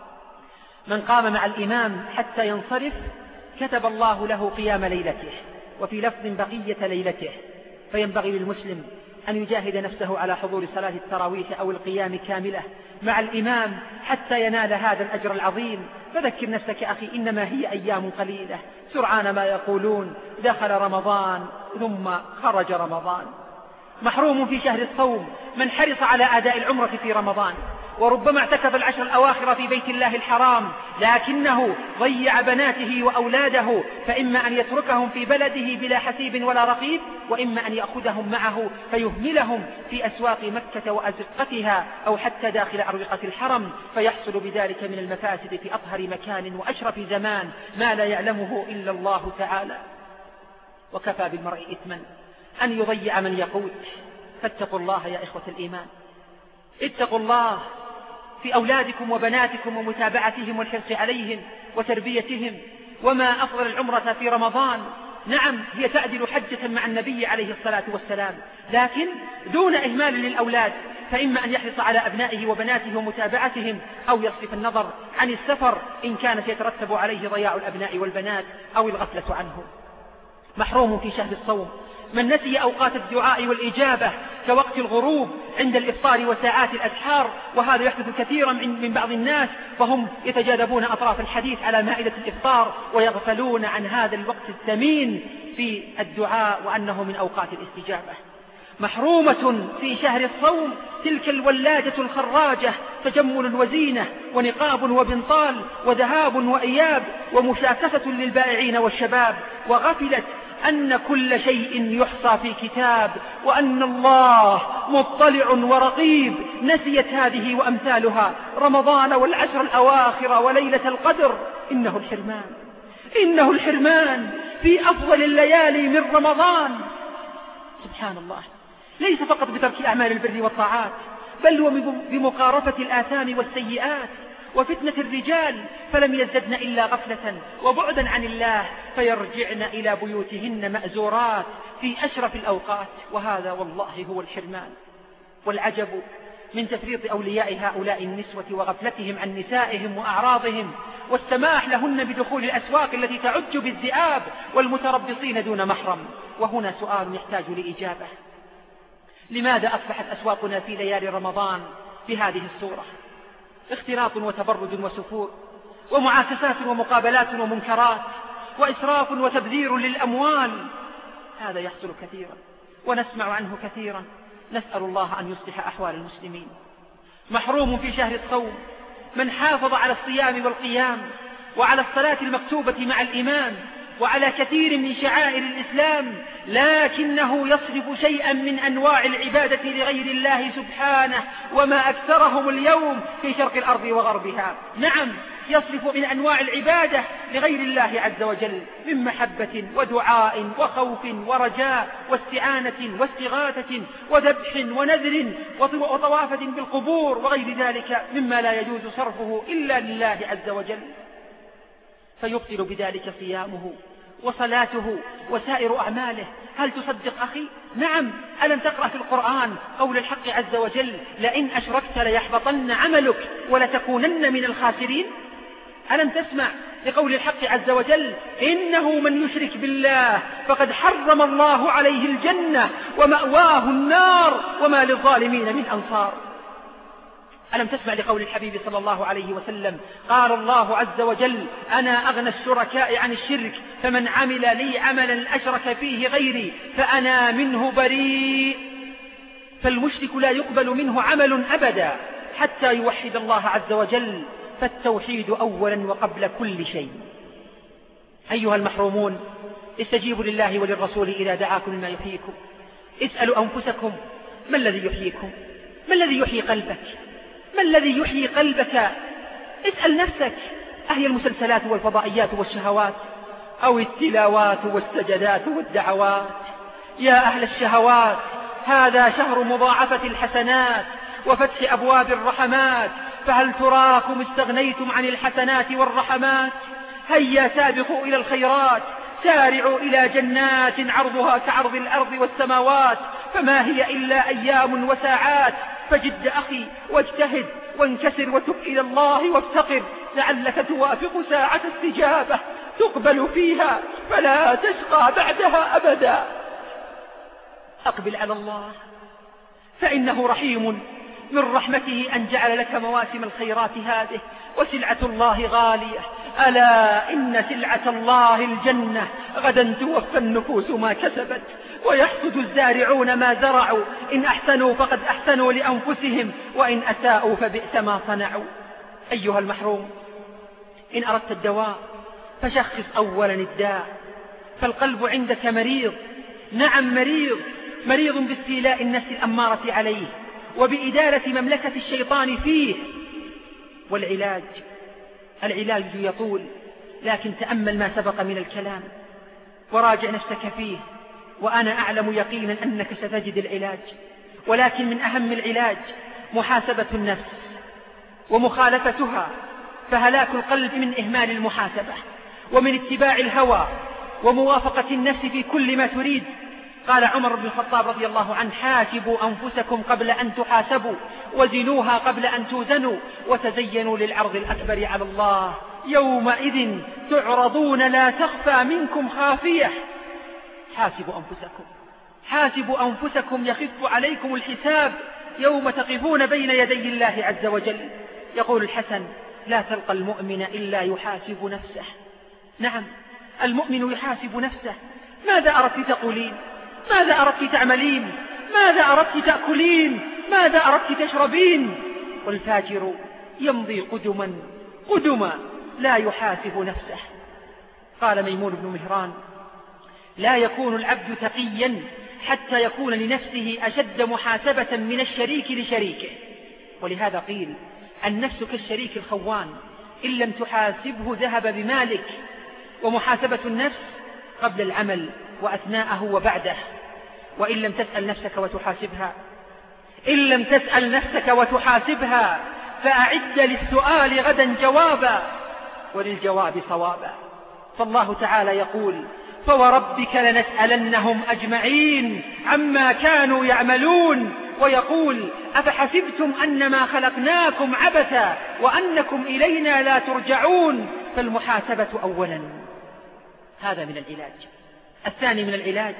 من قام مع الإمام حتى ينصرف كتب الله له قيام ليلته، وفي لفظ بقية ليلته. فينبغي للمسلم أن يجاهد نفسه على حضور صلاة التراويح أو القيام كاملة مع الإمام حتى ينال هذا الأجر العظيم. فذكر نفسك أخي إنما هي أيام قليلة، سرعان ما يقولون دخل رمضان ثم خرج رمضان. محروم في شهر الصوم من حرص على أداء العمرة في رمضان، وربما اعتكف العشر الأواخر في بيت الله الحرام، لكنه ضيع بناته وأولاده، فإما أن يتركهم في بلده بلا حسيب ولا رقيب، وإما أن يأخذهم معه فيهملهم في أسواق مكة وأزقتها أو حتى داخل أروقة الحرم، فيحصل بذلك من المفاسد في أطهر مكان وأشرف زمان ما لا يعلمه إلا الله تعالى. وكفى بالمرء إثما أن يضيع من يقوت. فاتقوا الله يا إخوة الإيمان، اتقوا الله في أولادكم وبناتكم ومتابعتهم والحرص عليهم وتربيتهم. وما أفضل العمرة في رمضان، نعم هي تعدل حجة مع النبي عليه الصلاة والسلام، لكن دون إهمال للأولاد، فإما أن يحرص على أبنائه وبناته ومتابعتهم أو يصرف النظر عن السفر إن كانت يترتب عليه ضياع الأبناء والبنات أو الغفلة عنه. محروم في شهر الصوم من نسي أوقات الدعاء والإجابة كوقت الغروب عند الإفطار وساعات الأسحار، وهذا يحدث كثيرا من بعض الناس، فهم يتجاذبون أطراف الحديث على مائدة الإفطار ويغفلون عن هذا الوقت الثمين في الدعاء وأنه من أوقات الاستجابة. محرومة في شهر الصوم تلك الولاجة الخراجة، تجمل وزينة ونقاب وبنطال وذهاب وإياب ومشاكسة للبائعين والشباب، وغفلت أن كل شيء يحصى في كتاب وأن الله مطلع ورقيب. نسيت هذه وأمثالها رمضان والعشر الأواخر وليلة القدر. إنه الحرمان، إنه الحرمان في أفضل الليالي من رمضان. سبحان الله، ليس فقط بترك أعمال البر والطاعات، بل وبمقارفة الآثام والسيئات وفتنة الرجال، فلم يزددن إلا غفلة وبعدا عن الله، فيرجعن إلى بيوتهن مأزورات في أشرف الأوقات. وهذا والله هو الحرمان. والعجب من تفريط أولياء هؤلاء النسوة وغفلتهم عن نسائهم وأعراضهم، والسماح لهن بدخول الأسواق التي تعج بالذئاب والمتربصين دون محرم. وهنا سؤال يحتاج لإجابة: لماذا أصبحت أسواقنا في ليالي رمضان بهذه الصورة؟ اختلاط وتبرج وسفور ومعاكسات ومقابلات ومنكرات وإسراف وتبذير للأموال، هذا يحصل كثيرا ونسمع عنه كثيرا. نسأل الله أن يصلح أحوال المسلمين. محروم في شهر الصوم من حافظ على الصيام والقيام وعلى الصلاة المكتوبة مع الإمام وعلى كثير من شعائر الإسلام، لكنه يصرف شيئا من أنواع العبادة لغير الله سبحانه، وما أكثرهم اليوم في شرق الأرض وغربها. نعم، يصرف من أنواع العبادة لغير الله عز وجل من محبة ودعاء وخوف ورجاء واستعانة واستغاثة وذبح ونذر وطوافة بالقبور وغير ذلك مما لا يجوز صرفه إلا لله عز وجل، فيبطل بذلك صيامه وصلاته وسائر أعماله. هل تصدق أخي؟ نعم. ألم تقرأ في القرآن قول الحق عز وجل: لئن أشركت ليحبطن عملك ولتكونن من الخاسرين؟ ألم تسمع لقول الحق عز وجل: إنه من يشرك بالله فقد حرم الله عليه الجنة ومأواه النار وما للظالمين من أنصار؟ ألم تسمع لقول الحبيب صلى الله عليه وسلم: قال الله عز وجل: أنا أغنى الشركاء عن الشرك، فمن عمل لي عملا أشرك فيه غيري فأنا منه بريء. فالمشرك لا يقبل منه عمل أبدا حتى يوحد الله عز وجل، فالتوحيد أولا وقبل كل شيء. أيها المحرومون، استجيبوا لله وللرسول إذا دعاكم لما يحييكم. اسألوا أنفسكم: ما الذي يحييكم؟ ما الذي يحيي قلبك؟ ما الذي يحيي قلبك؟ اسأل نفسك: أهي المسلسلات والفضائيات والشهوات، أو التلاوات والسجدات والدعوات؟ يا أهل الشهوات، هذا شهر مضاعفة الحسنات وفتح أبواب الرحمات، فهل تراكم استغنيتم عن الحسنات والرحمات؟ هيا سابقوا إلى الخيرات، سارعوا إلى جنات عرضها كعرض الأرض والسماوات، فما هي إلا أيام وساعات. فجد أخي واجتهد وانكسر وتب إلى الله وافتقر، لعلك توافق ساعة استجابة تقبل فيها فلا تشقى بعدها أبدا. أقبل على الله، فإنه رحيم، من رحمته أن جعل لك مواسم الخيرات هذه، وسلعة الله غالية. ألا إن سلعة الله الجنة، غدا توفى النفوس ما كسبت، ويحصد الزارعون ما زرعوا، إن أحسنوا فقد أحسنوا لأنفسهم، وإن أساءوا فبئس ما صنعوا. أيها المحروم، إن أردت الدواء فشخص أولا الداء، فالقلب عندك مريض. نعم، مريض، مريض باستيلاء النفس الأمارة عليه وبإدارة مملكة الشيطان فيه. والعلاج، العلاج يطول، لكن تأمل ما سبق من الكلام وراجع نفسك فيه، وأنا أعلم يقينا أنك ستجد العلاج. ولكن من أهم العلاج محاسبة النفس ومخالفتها، فهلاك القلب من إهمال المحاسبة ومن اتباع الهوى وموافقة النفس في كل ما تريد. قال عمر بن الخطاب رضي الله عنه: حاسبوا أنفسكم قبل أن تحاسبوا، وزنوها قبل أن توزنوا، وتزينوا للعرض الأكبر على الله، يومئذ تعرضون لا تخفى منكم خافية. حاسبوا أنفسكم، حاسبوا أنفسكم، يخف عليكم الحساب يوم تقفون بين يدي الله عز وجل. يقول الحسن: لا تلقى المؤمن إلا يحاسب نفسه. نعم، المؤمن يحاسب نفسه. ماذا أردت تقولين؟ ماذا أردت تعملين؟ ماذا أردت تأكلين؟ ماذا أردت تشربين؟ والفاجر يمضي قدما قدما لا يحاسب نفسه. قال ميمون بن مهران: لا يكون العبد تقيا حتى يكون لنفسه أشد محاسبة من الشريك لشريكه. ولهذا قيل: النفس كالشريك الخوان، إن لم تحاسبه ذهب بمالك. ومحاسبة النفس قبل العمل وأثناءه وبعده. وإن لم تسأل نفسك وتحاسبها إن لم تسأل نفسك وتحاسبها فأعد للسؤال غدا جوابا، وللجواب صوابا. فالله تعالى يقول: فوربك لنسألنهم أجمعين عما كانوا يعملون. ويقول: أفحسبتم أنما خلقناكم عبثا وأنكم إلينا لا ترجعون. فالمحاسبة أولا. هذا من العلاج. الثاني من العلاج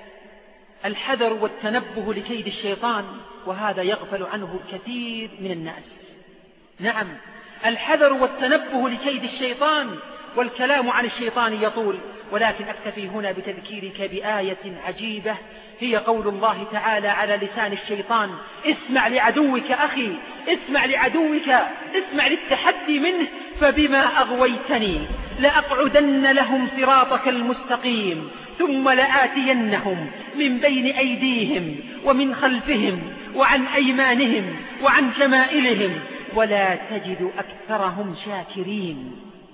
الحذر والتنبه لكيد الشيطان، وهذا يغفل عنه الكثير من الناس. نعم، الحذر والتنبه لكيد الشيطان، والكلام عن الشيطان يطول، ولكن أكتفي هنا بتذكيرك بآية عجيبة، هي قول الله تعالى على لسان الشيطان: اسمع لعدوك أخي، اسمع لعدوك، اسمع للتحدي منه، فبما أغويتني لأقعدن لهم صراطك المستقيم ثم لآتينهم من بين أيديهم ومن خلفهم وعن أيمانهم وعن شمائلهم ولا تجد أكثرهم شاكرين.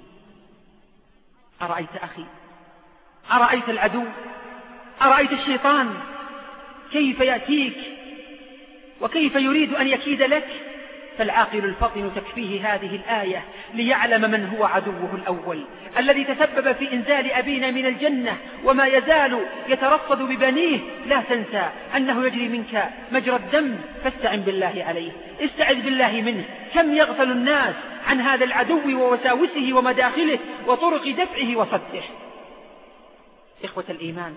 أرأيت أخي، أرأيت العدو، أرأيت الشيطان كيف يأتيك وكيف يريد أن يكيد لك؟ فالعاقل الفطن تكفيه هذه الآية ليعلم من هو عدوه الأول الذي تسبب في إنزال أبينا من الجنة وما يزال يترصد ببنيه. لا تنسى أنه يجري منك مجرى الدم، فاستعن بالله عليه، استعذ بالله منه. كم يغفل الناس عن هذا العدو ووساوسه ومداخله وطرق دفعه وصده. إخوة الإيمان،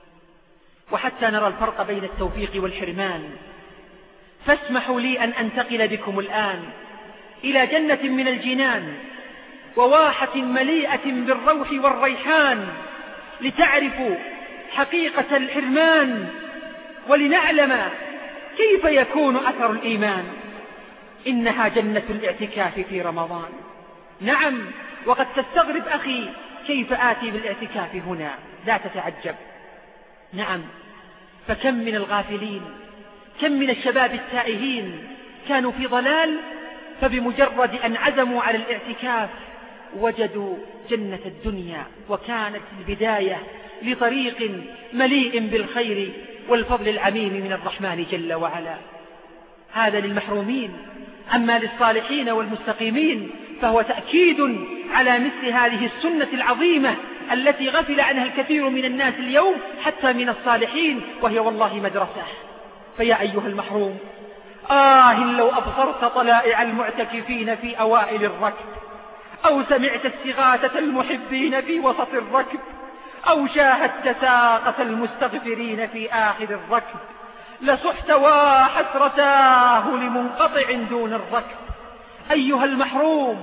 وحتى نرى الفرق بين التوفيق والحرمان فاسمحوا لي أن أنتقل بكم الآن إلى جنة من الجنان وواحة مليئة بالروح والريحان لتعرفوا حقيقة الحرمان ولنعلم كيف يكون أثر الإيمان. إنها جنة الاعتكاف في رمضان. نعم، وقد تستغرب أخي كيف آتي بالاعتكاف هنا، لا تتعجب. نعم، فكم من الغافلين، كم من الشباب التائهين كانوا في ضلال، فبمجرد أن عزموا على الاعتكاف وجدوا جنة الدنيا، وكانت البداية لطريق مليء بالخير والفضل العميم من الرحمن جل وعلا. هذا للمحرومين، أما للصالحين والمستقيمين فهو تأكيد على مثل هذه السنة العظيمة التي غفل عنها الكثير من الناس اليوم حتى من الصالحين، وهي والله مدرسة. فيا أيها المحروم، آه لو أبصرت طلائع المعتكفين في أوائل الركب، أو سمعت استغاثة المحبين في وسط الركب، أو شاهدت ساقة المستغفرين في آخر الركب، لصحت وحسرتاه لمنقطع دون الركب. أيها المحروم،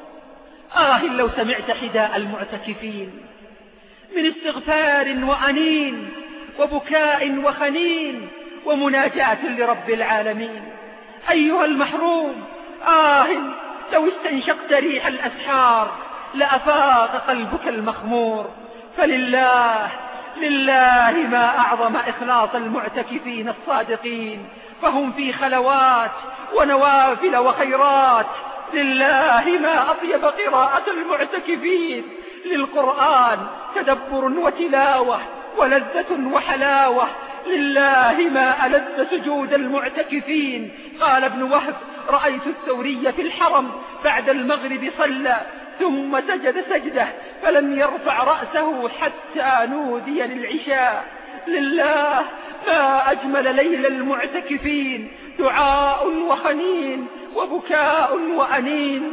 آه لو سمعت حداء المعتكفين من استغفار وأنين وبكاء وخنين ومناجاة لرب العالمين. أيها المحروم، آه لو استنشقت ريح الأسحار لأفاق قلبك المخمور. فلله لله ما أعظم إخلاص المعتكفين الصادقين، فهم في خلوات ونوافل وخيرات. لله ما أطيب قراءة المعتكفين للقرآن، تدبر وتلاوة ولذة وحلاوة. لله ما ألذ سجود المعتكفين. قال ابن وهب: رأيت الثوري في الحرم بعد المغرب صلى ثم سجد سجده فلم يرفع رأسه حتى نودي للعشاء. لله ما أجمل ليل المعتكفين، دعاء وخنين وبكاء وأنين.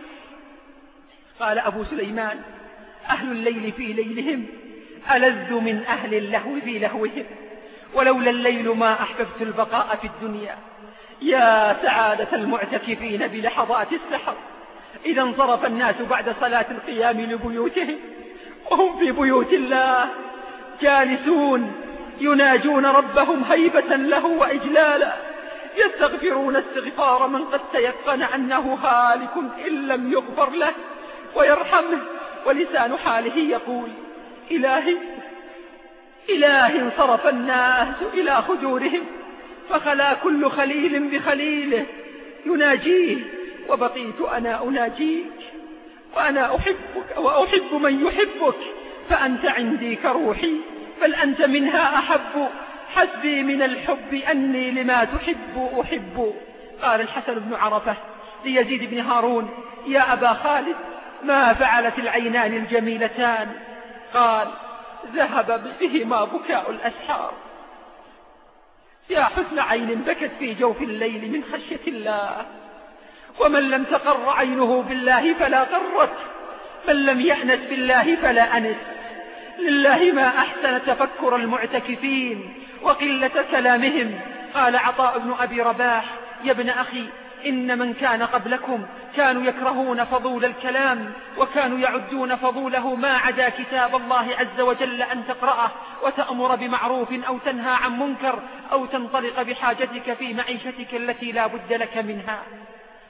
قال أبو سليمان: أهل الليل في ليلهم ألذ من أهل اللهو في لهوهم، ولولا الليل ما أحببت البقاء في الدنيا. يا سعادة المعتكفين بلحظات السحر إذا انصرف الناس بعد صلاة القيام لبيوتهم وهم في بيوت الله جالسون يناجون ربهم هيبة له وإجلالا، يستغفرون استغفار من قد تيقن أنه هالك إن لم يغفر له ويرحمه، ولسان حاله يقول: إلهي إلهي انصرف الناس إلى خدورهم فخلا كل خليل بخليله يناجيه، وبقيت أنا أناجيك وأنا أحبك وأحب من يحبك، فأنت عندي كروحي بل أنت منها أحب، حسبي من الحب أني لما تحب أحب. قال الحسن بن عرفة ليزيد بن هارون: يا أبا خالد، ما فعلت العينان الجميلتان؟ قال: ذهب بهما بكاء الأسحار. يا حسن عين بكت في جوف الليل من خشية الله، ومن لم تقر عينه بالله فلا قرت، من لم يأنس بالله فلا أنس. لله ما أحسن تفكر المعتكفين وقلة كلامهم. قال عطاء بن أبي رباح: يا ابن أخي، إن من كان قبلكم كانوا يكرهون فضول الكلام، وكانوا يعدون فضوله ما عدا كتاب الله عز وجل أن تقرأه وتأمر بمعروف أو تنهى عن منكر أو تنطلق بحاجتك في معيشتك التي لا بد لك منها.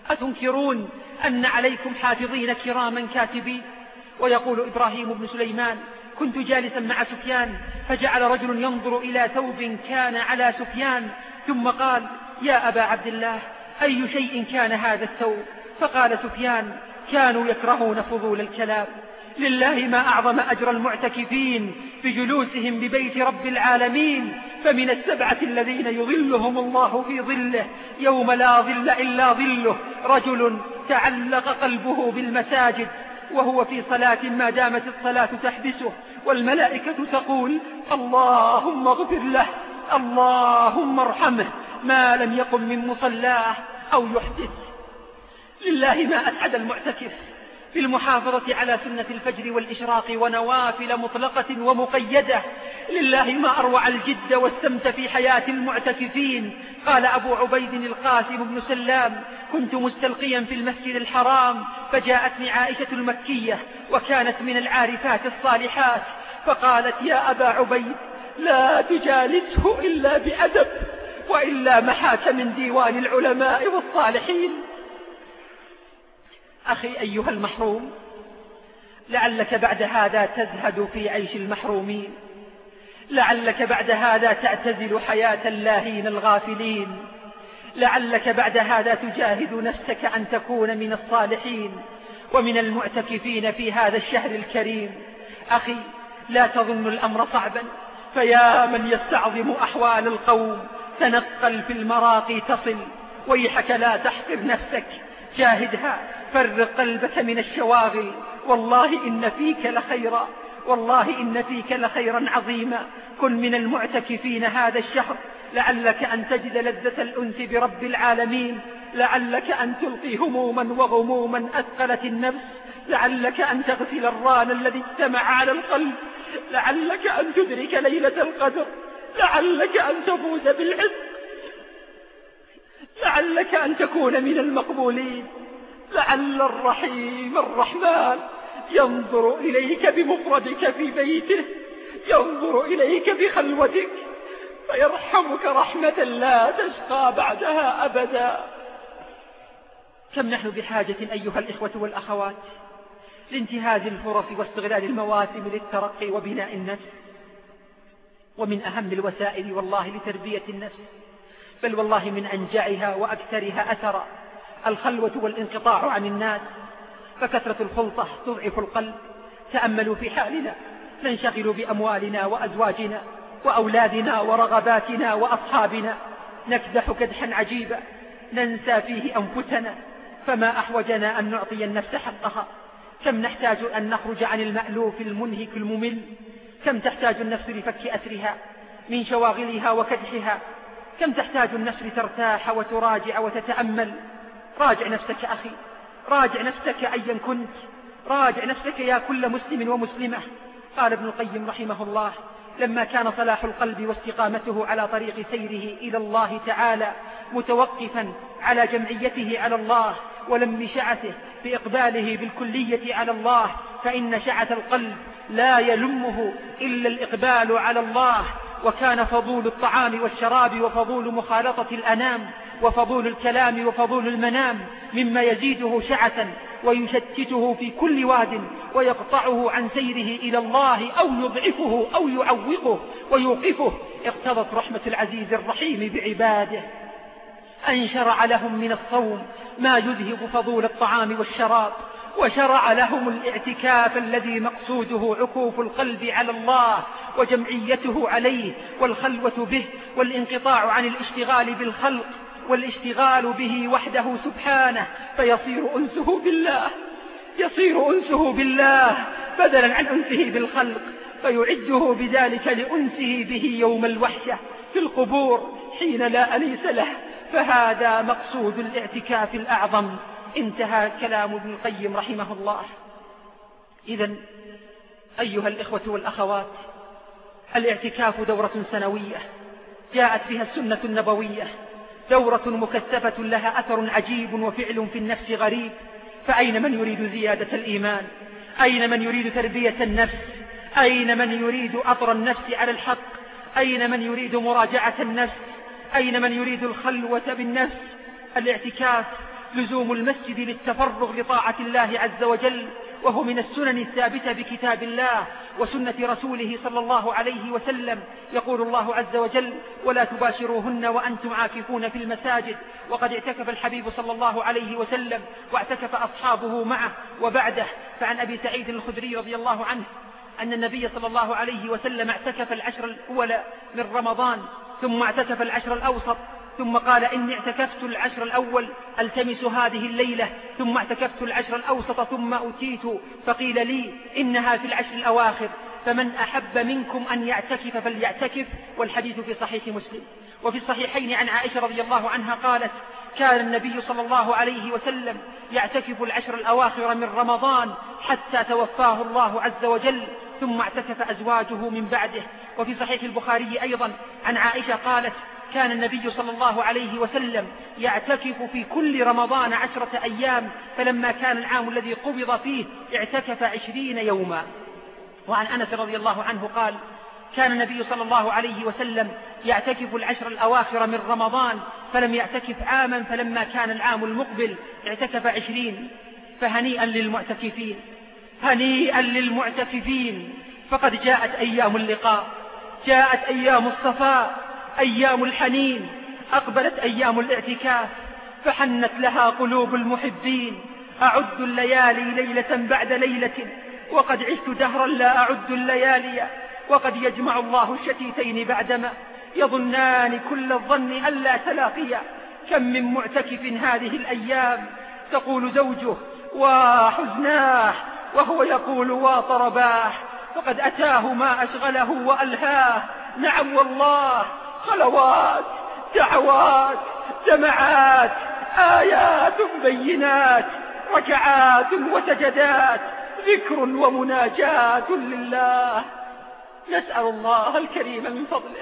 أتنكرون أن عليكم حافظين كراما كاتبين؟ ويقول إبراهيم بن سليمان: كنت جالسا مع سفيان فجعل رجل ينظر إلى ثوب كان على سفيان ثم قال: يا أبا عبد الله، أي شيء كان هذا الثوب؟ فقال سفيان: كانوا يكرهون فضول الكلام. لله ما أعظم أجر المعتكفين بجلوسهم ببيت رب العالمين، فمن السبعة الذين يظلهم الله في ظله يوم لا ظل إلا ظله رجل تعلق قلبه بالمساجد وهو في صلاة ما دامت الصلاة تحبسه، والملائكة تقول: اللهم اغفر له، اللهم ارحمه، ما لم يقم من مصلاه أو يحدث. لله ما أسعد المعتكف بالمحافظة على سنة الفجر والإشراق ونوافل مطلقة ومقيدة. لله ما أروع الجد والسمت في حياة المعتكفين. قال أبو عبيد القاسم بن سلام: كنت مستلقيا في المسجد الحرام فجاءتني عائشة المكية وكانت من العارفات الصالحات، فقالت: يا أبا عبيد، لا تجالسه إلا بأدب، وإلا محاك من ديوان العلماء والصالحين. أخي أيها المحروم، لعلك بعد هذا تزهد في عيش المحرومين، لعلك بعد هذا تعتزل حياة اللاهين الغافلين، لعلك بعد هذا تجاهد نفسك أن تكون من الصالحين ومن المعتكفين في هذا الشهر الكريم. أخي، لا تظن الأمر صعبا، فيا من يستعظم أحوال القوم تنقل في المراقي تصل، ويحك لا تحقر نفسك، جاهدها، فرق قلبك من الشواغل، والله إن فيك لخيرا، والله إن فيك لخيرا عظيما. كن من المعتكفين هذا الشهر، لعلك أن تجد لذة الأنس برب العالمين، لعلك أن تلقي هموما وغموما أثقلت النفس، لعلك أن تغسل الران الذي اجتمع على القلب، لعلك أن تدرك ليلة القدر، لعلك أن تفوز بالعز، لعلك أن تكون من المقبولين. لعل الرحيم الرحمن ينظر إليك بمفردك في بيته، ينظر إليك بخلوتك فيرحمك رحمة لا تشقى بعدها أبدا. كم نحن بحاجة أيها الإخوة والأخوات لانتهاز الفرص واستغلال المواسم للترقي وبناء النفس، ومن أهم الوسائل والله لتربية النفس، بل والله من أنجعها وأكثرها أثرا، الخلوة والانقطاع عن الناس، فكثرة الخلطة تضعف القلب. تأملوا في حالنا، ننشغل بأموالنا وأزواجنا وأولادنا ورغباتنا وأصحابنا، نكدح كدحا عجيبا ننسى فيه أنفسنا، فما أحوجنا أن نعطي النفس حقها. كم نحتاج أن نخرج عن المألوف المنهك الممل، كم تحتاج النفس لفك أسرها من شواغلها وكدحها، كم تحتاج النفس لترتاح وتراجع وتتأمل. راجع نفسك أخي، راجع نفسك أيا كنت، راجع نفسك يا كل مسلم ومسلمة. قال ابن القيم رحمه الله: لما كان صلاح القلب واستقامته على طريق سيره إلى الله تعالى متوقفا على جمعيته على الله ولم شعته بإقباله بالكلية على الله، فإن شعة القلب لا يلمه إلا الإقبال على الله. وكان فضول الطعام والشراب وفضول مخالطة الأنام وفضول الكلام وفضول المنام مما يزيده شعة ويشتته في كل واد ويقطعه عن سيره إلى الله أو يضعفه أو يعوقه ويوقفه. اقتضت رحمة العزيز الرحيم بعباده أن شرع لهم من الصوم ما يذهب فضول الطعام والشراب، وشرع لهم الاعتكاف الذي مقصوده عكوف القلب على الله وجمعيته عليه والخلوة به والانقطاع عن الاشتغال بالخلق والاشتغال به وحده سبحانه، فيصير أنسه بالله، يصير أنسه بالله بدلا عن أنسه بالخلق، فيعده بذلك لأنسه به يوم الوحشة في القبور حين لا أنيس له. فهذا مقصود الاعتكاف الأعظم. انتهى كلام ابن القيم رحمه الله. إذن أيها الإخوة والأخوات، الاعتكاف دورة سنوية جاءت فيها السنة النبوية، دورة مكثفة لها أثر عجيب وفعل في النفس غريب. فأين من يريد زيادة الإيمان؟ أين من يريد تربية النفس؟ أين من يريد أطر النفس على الحق؟ أين من يريد مراجعة النفس؟ أين من يريد الخلوة بالنفس؟ الاعتكاف لزوم المسجد للتفرغ لطاعة الله عز وجل، وهو من السنن الثابتة بكتاب الله وسنة رسوله صلى الله عليه وسلم. يقول الله عز وجل: ولا تباشروهن وأنتم عاكفون في المساجد. وقد اعتكف الحبيب صلى الله عليه وسلم واعتكف أصحابه معه وبعده. فعن أبي سعيد الخدري رضي الله عنه أن النبي صلى الله عليه وسلم اعتكف العشر الأول من رمضان، ثم اعتكف العشر الأوسط، ثم قال: إني اعتكفت العشر الأول ألتمس هذه الليلة، ثم اعتكفت العشر الأوسط ثم أتيت فقيل لي إنها في العشر الأواخر، فمن أحب منكم أن يعتكف فليعتكف. والحديث في صحيح مسلم. وفي الصحيحين عن عائشة رضي الله عنها قالت: كان النبي صلى الله عليه وسلم يعتكف العشر الأواخر من رمضان حتى توفاه الله عز وجل، ثم اعتكف أزواجه من بعده. وفي صحيح البخاري أيضا عن عائشة قالت: كان النبي صلى الله عليه وسلم يعتكف في كل رمضان عشرة أيام، فلما كان العام الذي قبض فيه اعتكف عشرين يوما. وعن أنس رضي الله عنه قال: كان النبي صلى الله عليه وسلم يعتكف العشر الأواخر من رمضان فلم يعتكف عاما، فلما كان العام المقبل اعتكف عشرين. فهنيئا للمعتكفين، هنيئا للمعتكفين، فقد جاءت أيام اللقاء، جاءت أيام الصفاء، أيام الحنين، أقبلت أيام الاعتكاف، فحنت لها قلوب المحبين. أعد الليالي ليلة بعد ليلة، وقد عشت دهرا لا أعد الليالي، وقد يجمع الله الشتيتين بعدما يظنان كل الظن ألا تلاقيا. كم من معتكف هذه الأيام تقول زوجه: وحزناه، وهو يقول: وطرباه، فقد أتاه ما أشغله وألهاه. نعم والله، صلوات، دعوات، جمعات، آيات بينات، ركعات وسجدات، ذكر ومناجاة لله. نسأل الله الكريم من فضله.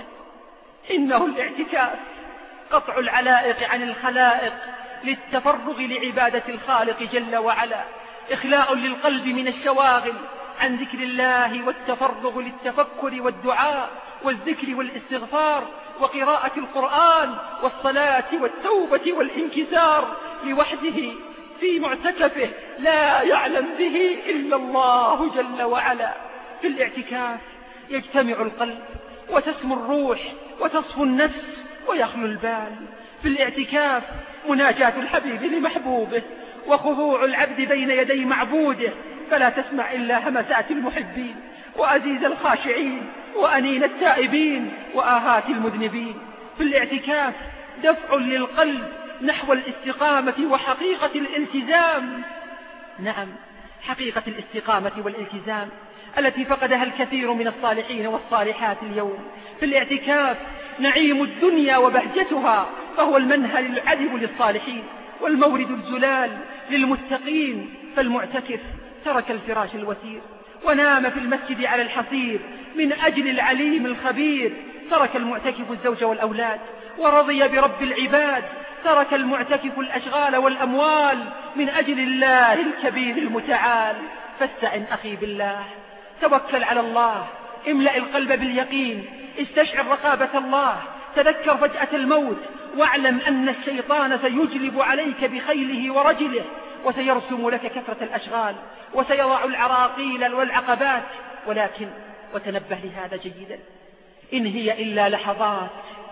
إنه الاعتكاف قطع العلائق عن الخلائق للتفرغ لعبادة الخالق جل وعلا، إخلاء للقلب من الشواغل عن ذكر الله، والتفرغ للتفكر والدعاء والذكر والاستغفار وقراءة القرآن والصلاة والتوبة والانكسار لوحده في معتكفه لا يعلم به إلا الله جل وعلا. في الاعتكاف يجتمع القلب وتسمو الروح وتصفو النفس ويخلو البال. في الاعتكاف مناجاة الحبيب لمحبوبه وخضوع العبد بين يدي معبوده، فلا تسمع إلا همسات المحبين وأزيز الخاشعين وأنين التائبين وآهات المذنبين. في الاعتكاف دفع للقلب نحو الاستقامة وحقيقة الالتزام. نعم، حقيقة الاستقامة والالتزام التي فقدها الكثير من الصالحين والصالحات اليوم. في الاعتكاف نعيم الدنيا وبهجتها، فهو المنهل العذب للصالحين والمورد الزلال للمتقين. فالمعتكف ترك الفراش الوثير ونام في المسجد على الحصير من أجل العليم الخبير. ترك المعتكف الزوج والأولاد ورضي برب العباد. ترك المعتكف الأشغال والأموال من أجل الله الكبير المتعال. فاستعن أخي بالله، توكل على الله، املأ القلب باليقين، استشعر رقابة الله، تذكر فجأة الموت، واعلم أن الشيطان سيجلب عليك بخيله ورجله، وسيرسم لك كثرة الأشغال، وسيضع العراقيل والعقبات. ولكن وتنبه لهذا جيدا، إن هي إلا لحظات،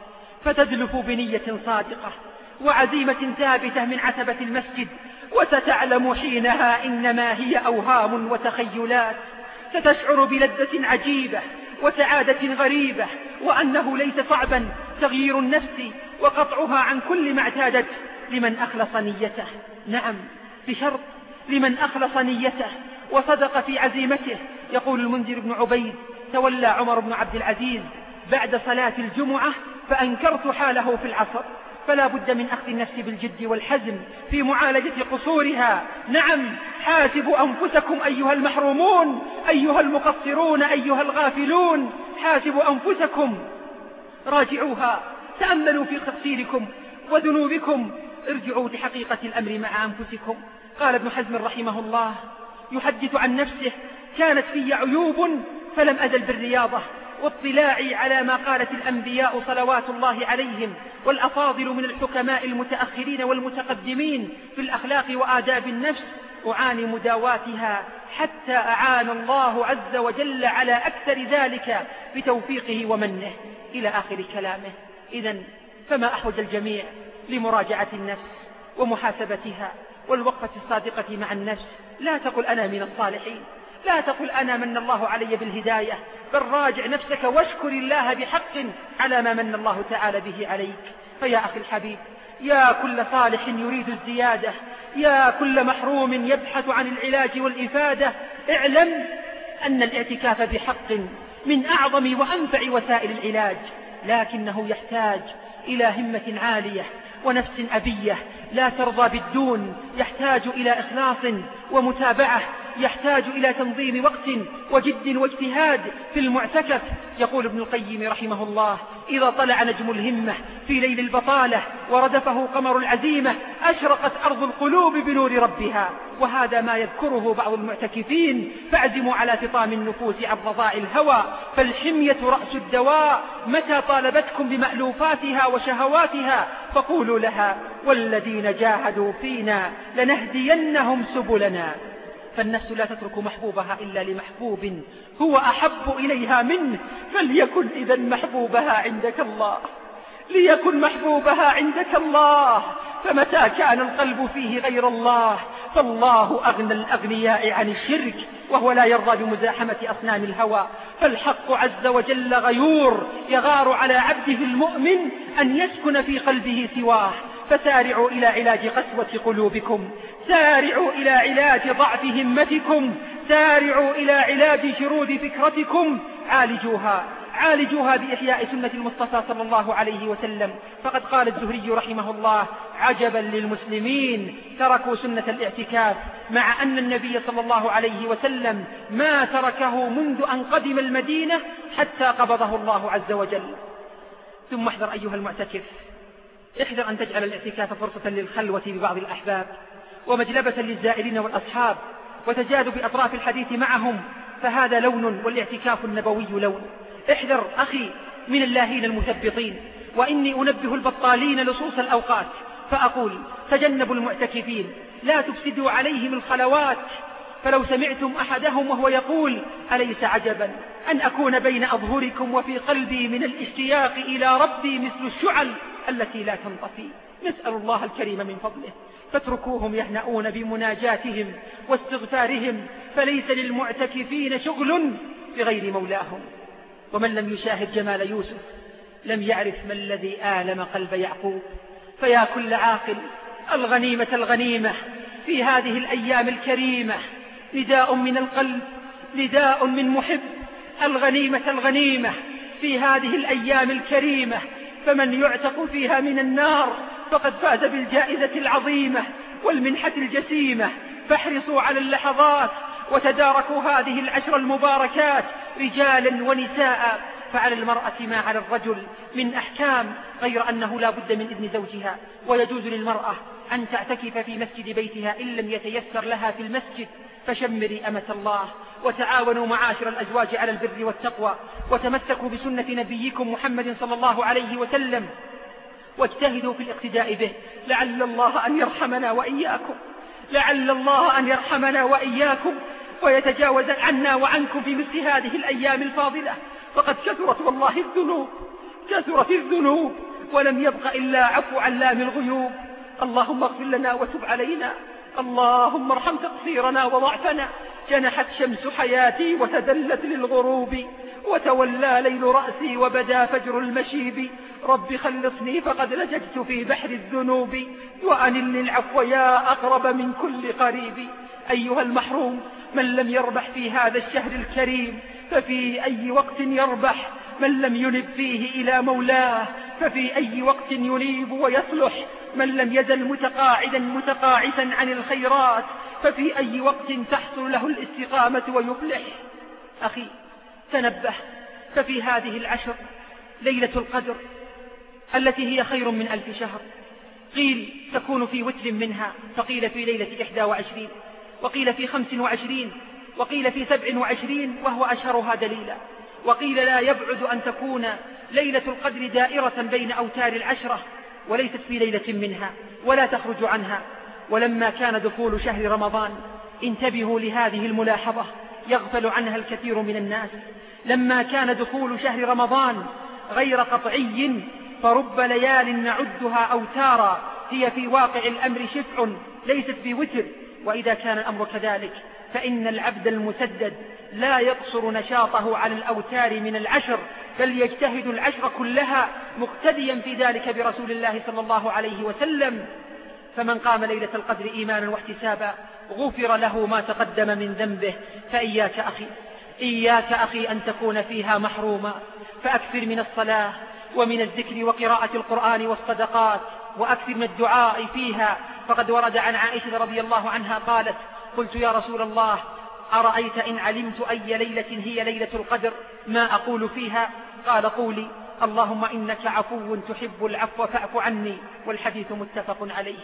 فتدلف بنية صادقة وعزيمة ثابتة من عتبة المسجد، وستعلم حينها إنما هي أوهام وتخيلات. ستشعر بلذة عجيبة وسعادة غريبة، وأنه ليس صعبا تغيير النفس وقطعها عن كل ما اعتادت لمن أخلص نيته. نعم، بشرط لمن أخلص نيته وصدق في عزيمته. يقول المنذر بن عبيد: تولى عمر بن عبد العزيز بعد صلاة الجمعة فأنكرت حاله في العصر. فلا بد من أخذ النفس بالجد والحزم في معالجة قصورها. نعم، حاسبوا أنفسكم أيها المحرومون، أيها المقصرون، أيها الغافلون، حاسبوا أنفسكم، راجعوها، تأملوا في تقصيركم وذنوبكم، ارجعوا لحقيقة الأمر مع أنفسكم. قال ابن حزم رحمه الله يحدث عن نفسه: كانت في عيوب فلم أزل بالرياضة، واطلاعي على ما قالت الأنبياء صلوات الله عليهم والأفاضل من الحكماء المتأخرين والمتقدمين في الأخلاق وآداب النفس أعاني مداواتها، حتى أعان الله عز وجل على أكثر ذلك بتوفيقه ومنه، إلى آخر كلامه. إذن فما أحوج الجميع لمراجعة النفس ومحاسبتها والوقفة الصادقة مع النفس. لا تقل أنا من الصالحين، لا تقل أنا من الله علي بالهداية، بل راجع نفسك واشكر الله بحق على ما من الله تعالى به عليك. فيا أخي الحبيب، يا كل صالح يريد الزيادة، يا كل محروم يبحث عن العلاج والإفادة، اعلم أن الاعتكاف بحق من أعظم وأنفع وسائل العلاج، لكنه يحتاج إلى همة عالية ونفس أبية لا ترضى بالدون، يحتاج إلى إخلاص ومتابعة، يحتاج إلى تنظيم وقت وجد واجتهاد في المعتكف. يقول ابن القيم رحمه الله: إذا طلع نجم الهمة في ليل البطالة وردفه قمر العزيمة أشرقت أرض القلوب بنور ربها. وهذا ما يذكره بعض المعتكفين، فاعزموا على فطام النفوس عن رضاء الهوى، فالحمية رأس الدواء، متى طالبتكم بمألوفاتها وشهواتها فقولوا لها والذين جاهدوا فينا لنهدينهم سبلنا. فالنفس لا تترك محبوبها إلا لمحبوب هو أحب إليها منه، فليكن إذن محبوبها عندك الله، ليكن محبوبها عندك الله. فمتى كان القلب فيه غير الله فالله أغنى الأغنياء عن الشرك، وهو لا يرضى بمزاحمة أصنام الهوى. فالحق عز وجل غيور يغار على عبده المؤمن أن يسكن في قلبه سواه. فسارعوا إلى علاج قسوة قلوبكم، سارعوا إلى علاج ضعف همتكم، سارعوا إلى علاج شرود فكرتكم، عالجوها عالجوها بإحياء سنة المصطفى صلى الله عليه وسلم. فقد قال الزهري رحمه الله: عجبا للمسلمين تركوا سنة الاعتكاف، مع أن النبي صلى الله عليه وسلم ما تركه منذ أن قدم المدينة حتى قبضه الله عز وجل. ثم احذر أيها المعتكف، احذر أن تجعل الاعتكاف فرصة للخلوة ببعض الأحباب ومجلبة للزائرين والأصحاب وتجاذب أطراف الحديث معهم، فهذا لون والاعتكاف النبوي لون. احذر أخي من اللاهين المثبطين، وإني أنبه البطالين لصوص الأوقات فأقول: تجنبوا المعتكفين، لا تفسدوا عليهم الخلوات. فلو سمعتم أحدهم وهو يقول: أليس عجبا أن أكون بين أظهركم وفي قلبي من الاشتياق إلى ربي مثل الشعل التي لا تنطفي. نسأل الله الكريم من فضله، فاتركوهم يهنؤون بمناجاتهم واستغفارهم، فليس للمعتكفين شغل بغير مولاهم. ومن لم يشاهد جمال يوسف لم يعرف ما الذي آلم قلب يعقوب. فيا كل عاقل، الغنيمة الغنيمة في هذه الأيام الكريمة، نداء من القلب، نداء من محب، الغنيمة الغنيمة في هذه الأيام الكريمة، فمن يعتق فيها من النار فقد فاز بالجائزة العظيمة والمنحة الجسيمة. فاحرصوا على اللحظات وتداركوا هذه العشر المباركات رجالا ونساء. فعلى المرأة ما على الرجل من أحكام، غير أنه لا بد من إذن زوجها، ويجوز للمرأة أن تعتكف في مسجد بيتها إن لم يتيسر لها في المسجد. فشمري أمة الله، وتعاونوا معاشر الأزواج على البر والتقوى، وتمسكوا بسنة نبيكم محمد صلى الله عليه وسلم، واجتهدوا في الاقتداء به، لعل الله أن يرحمنا وإياكم، لعل الله أن يرحمنا وإياكم ويتجاوز عنا وعنكم في مثل هذه الأيام الفاضلة. فقد كثرت والله الذنوب، كثرت الذنوب، ولم يبق إلا عفو علام الغيوب. اللهم اغفر لنا وتب علينا، اللهم ارحم تقصيرنا وضعفنا. جنحت شمس حياتي وتدلت للغروب، وتولى ليل رأسي وبدا فجر المشيب. رب خلصني فقد لججت في بحر الذنوب، وأنلني العفو يا أقرب من كل قريب. أيها المحروم، من لم يربح في هذا الشهر الكريم ففي أي وقت يربح؟ من لم ينب فيه إلى مولاه ففي أي وقت ينيب ويصلح؟ من لم يزل متقاعدا متقاعسا عن الخيرات ففي أي وقت تحصل له الاستقامة ويفلح؟ أخي تنبه، ففي هذه العشر ليلة القدر التي هي خير من ألف شهر، قيل تكون في وتر منها، فقيل في ليلة إحدى وعشرين، وقيل في خمس وعشرين، وقيل في سبع وعشرين، وهو أشهرها دليلا. وقيل لا يبعد أن تكون ليلة القدر دائرة بين أوتار العشرة وليست في ليلة منها ولا تخرج عنها. ولما كان دخول شهر رمضان، انتبهوا لهذه الملاحظة يغفل عنها الكثير من الناس، لما كان دخول شهر رمضان غير قطعي فرب ليال نعدها أوتارا هي في واقع الأمر شفع ليست بوتر. وإذا كان الأمر كذلك فإن العبد المسدد لا يقصر نشاطه على الأوتار من العشر، بل يجتهد العشر كلها مقتديا في ذلك برسول الله صلى الله عليه وسلم. فمن قام ليلة القدر إيمانا واحتسابا غفر له ما تقدم من ذنبه. فإياك أخي إياك أخي أن تكون فيها محروما، فأكثر من الصلاة ومن الذكر وقراءة القرآن والصدقات، وأكثر من الدعاء فيها. فقد ورد عن عائشة رضي الله عنها قالت: قلت يا رسول الله أرأيت إن علمت أي ليلة هي ليلة القدر ما أقول فيها؟ قال: قولي اللهم إنك عفو تحب العفو فاعف عني. والحديث متفق عليه.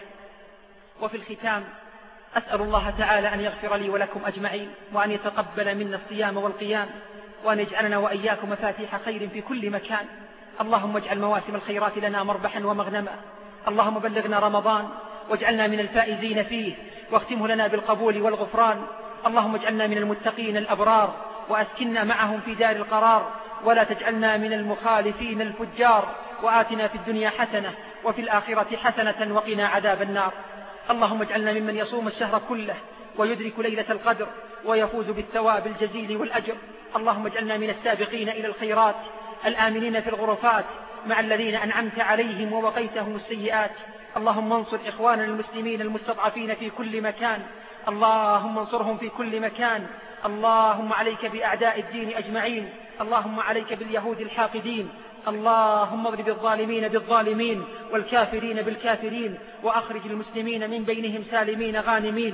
وفي الختام أسأل الله تعالى أن يغفر لي ولكم أجمعين، وأن يتقبل منا الصيام والقيام، وأن يجعلنا وإياكم مفاتيح خير في كل مكان. اللهم اجعل مواسم الخيرات لنا مربحا ومغنما. اللهم بلغنا رمضان واجعلنا من الفائزين فيه، واختمه لنا بالقبول والغفران. اللهم اجعلنا من المتقين الأبرار، وأسكننا معهم في دار القرار، ولا تجعلنا من المخالفين الفجار. وآتنا في الدنيا حسنة وفي الآخرة حسنة وقنا عذاب النار. اللهم اجعلنا ممن يصوم الشهر كله ويدرك ليلة القدر ويفوز بالثواب الجزيل والأجر. اللهم اجعلنا من السابقين إلى الخيرات الآمنين في الغرفات مع الذين أنعمت عليهم ووقيتهم السيئات. اللهم انصر إخواننا المسلمين المستضعفين في كل مكان، اللهم انصرهم في كل مكان. اللهم عليك بأعداء الدين أجمعين، اللهم عليك باليهود الحاقدين، اللهم اضرب الظالمين بالظالمين والكافرين بالكافرين، وأخرج المسلمين من بينهم سالمين غانمين.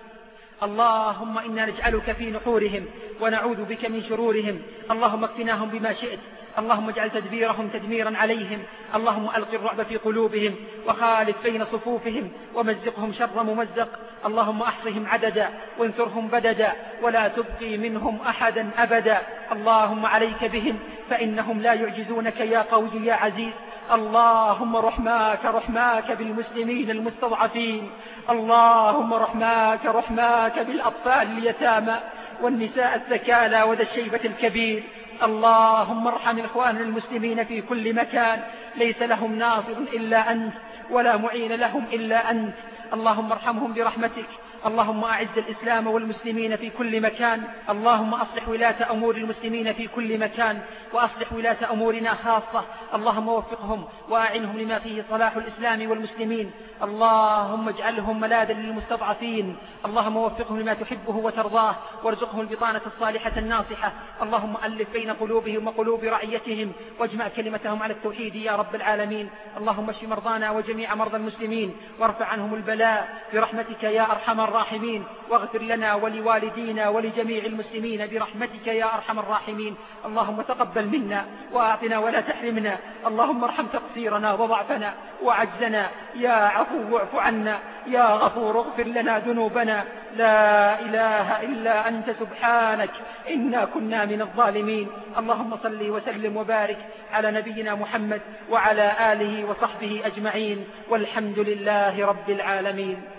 اللهم إنا نجعلك في نحورهم ونعوذ بك من شرورهم. اللهم اكفناهم بما شئت، اللهم اجعل تدبيرهم تدميرا عليهم. اللهم ألق الرعب في قلوبهم وخالف بين صفوفهم ومزقهم شر ممزق. اللهم أحصهم عددا وانثرهم بددا ولا تبقي منهم أحدا أبدا. اللهم عليك بهم فإنهم لا يعجزونك يا قوي يا عزيز. اللهم رحماك رحماك بالمسلمين المستضعفين. اللهم رحماك رحماك بالأطفال اليتامى والنساء الثكالى وذا الشيبة الكبير. اللهم ارحم إخواننا المسلمين في كل مكان، ليس لهم ناصر إلا أنت ولا معين لهم إلا أنت. اللهم ارحمهم برحمتك. اللهم أعز الإسلام والمسلمين في كل مكان. اللهم أصلح ولاة أمور المسلمين في كل مكان، وأصلح ولاة أمورنا خاصة. اللهم وفقهم وأعنهم لما فيه صلاح الإسلام والمسلمين. اللهم اجعلهم ملاذا للمستضعفين. اللهم وفقهم لما تحبه وترضاه، وارزقهم البطانة الصالحة الناصحة. اللهم ألف بين قلوبهم وقلوب رعيتهم، واجمع كلمتهم على التوحيد يا رب العالمين. اللهم اشف مرضانا وجميع مرضى المسلمين، وارفع عنهم البلاء برحمتك يا أرحم الراحمين. واغفر لنا ولوالدينا ولجميع المسلمين برحمتك يا أرحم الراحمين. اللهم تقبل منا وأعطنا ولا تحرمنا. اللهم ارحم تقصيرنا وضعفنا وعجزنا يا عفو اعف عنا، يا غفور اغفر لنا ذنوبنا. لا إله إلا أنت سبحانك إنا كنا من الظالمين. اللهم صل وسلم وبارك على نبينا محمد وعلى آله وصحبه أجمعين، والحمد لله رب العالمين.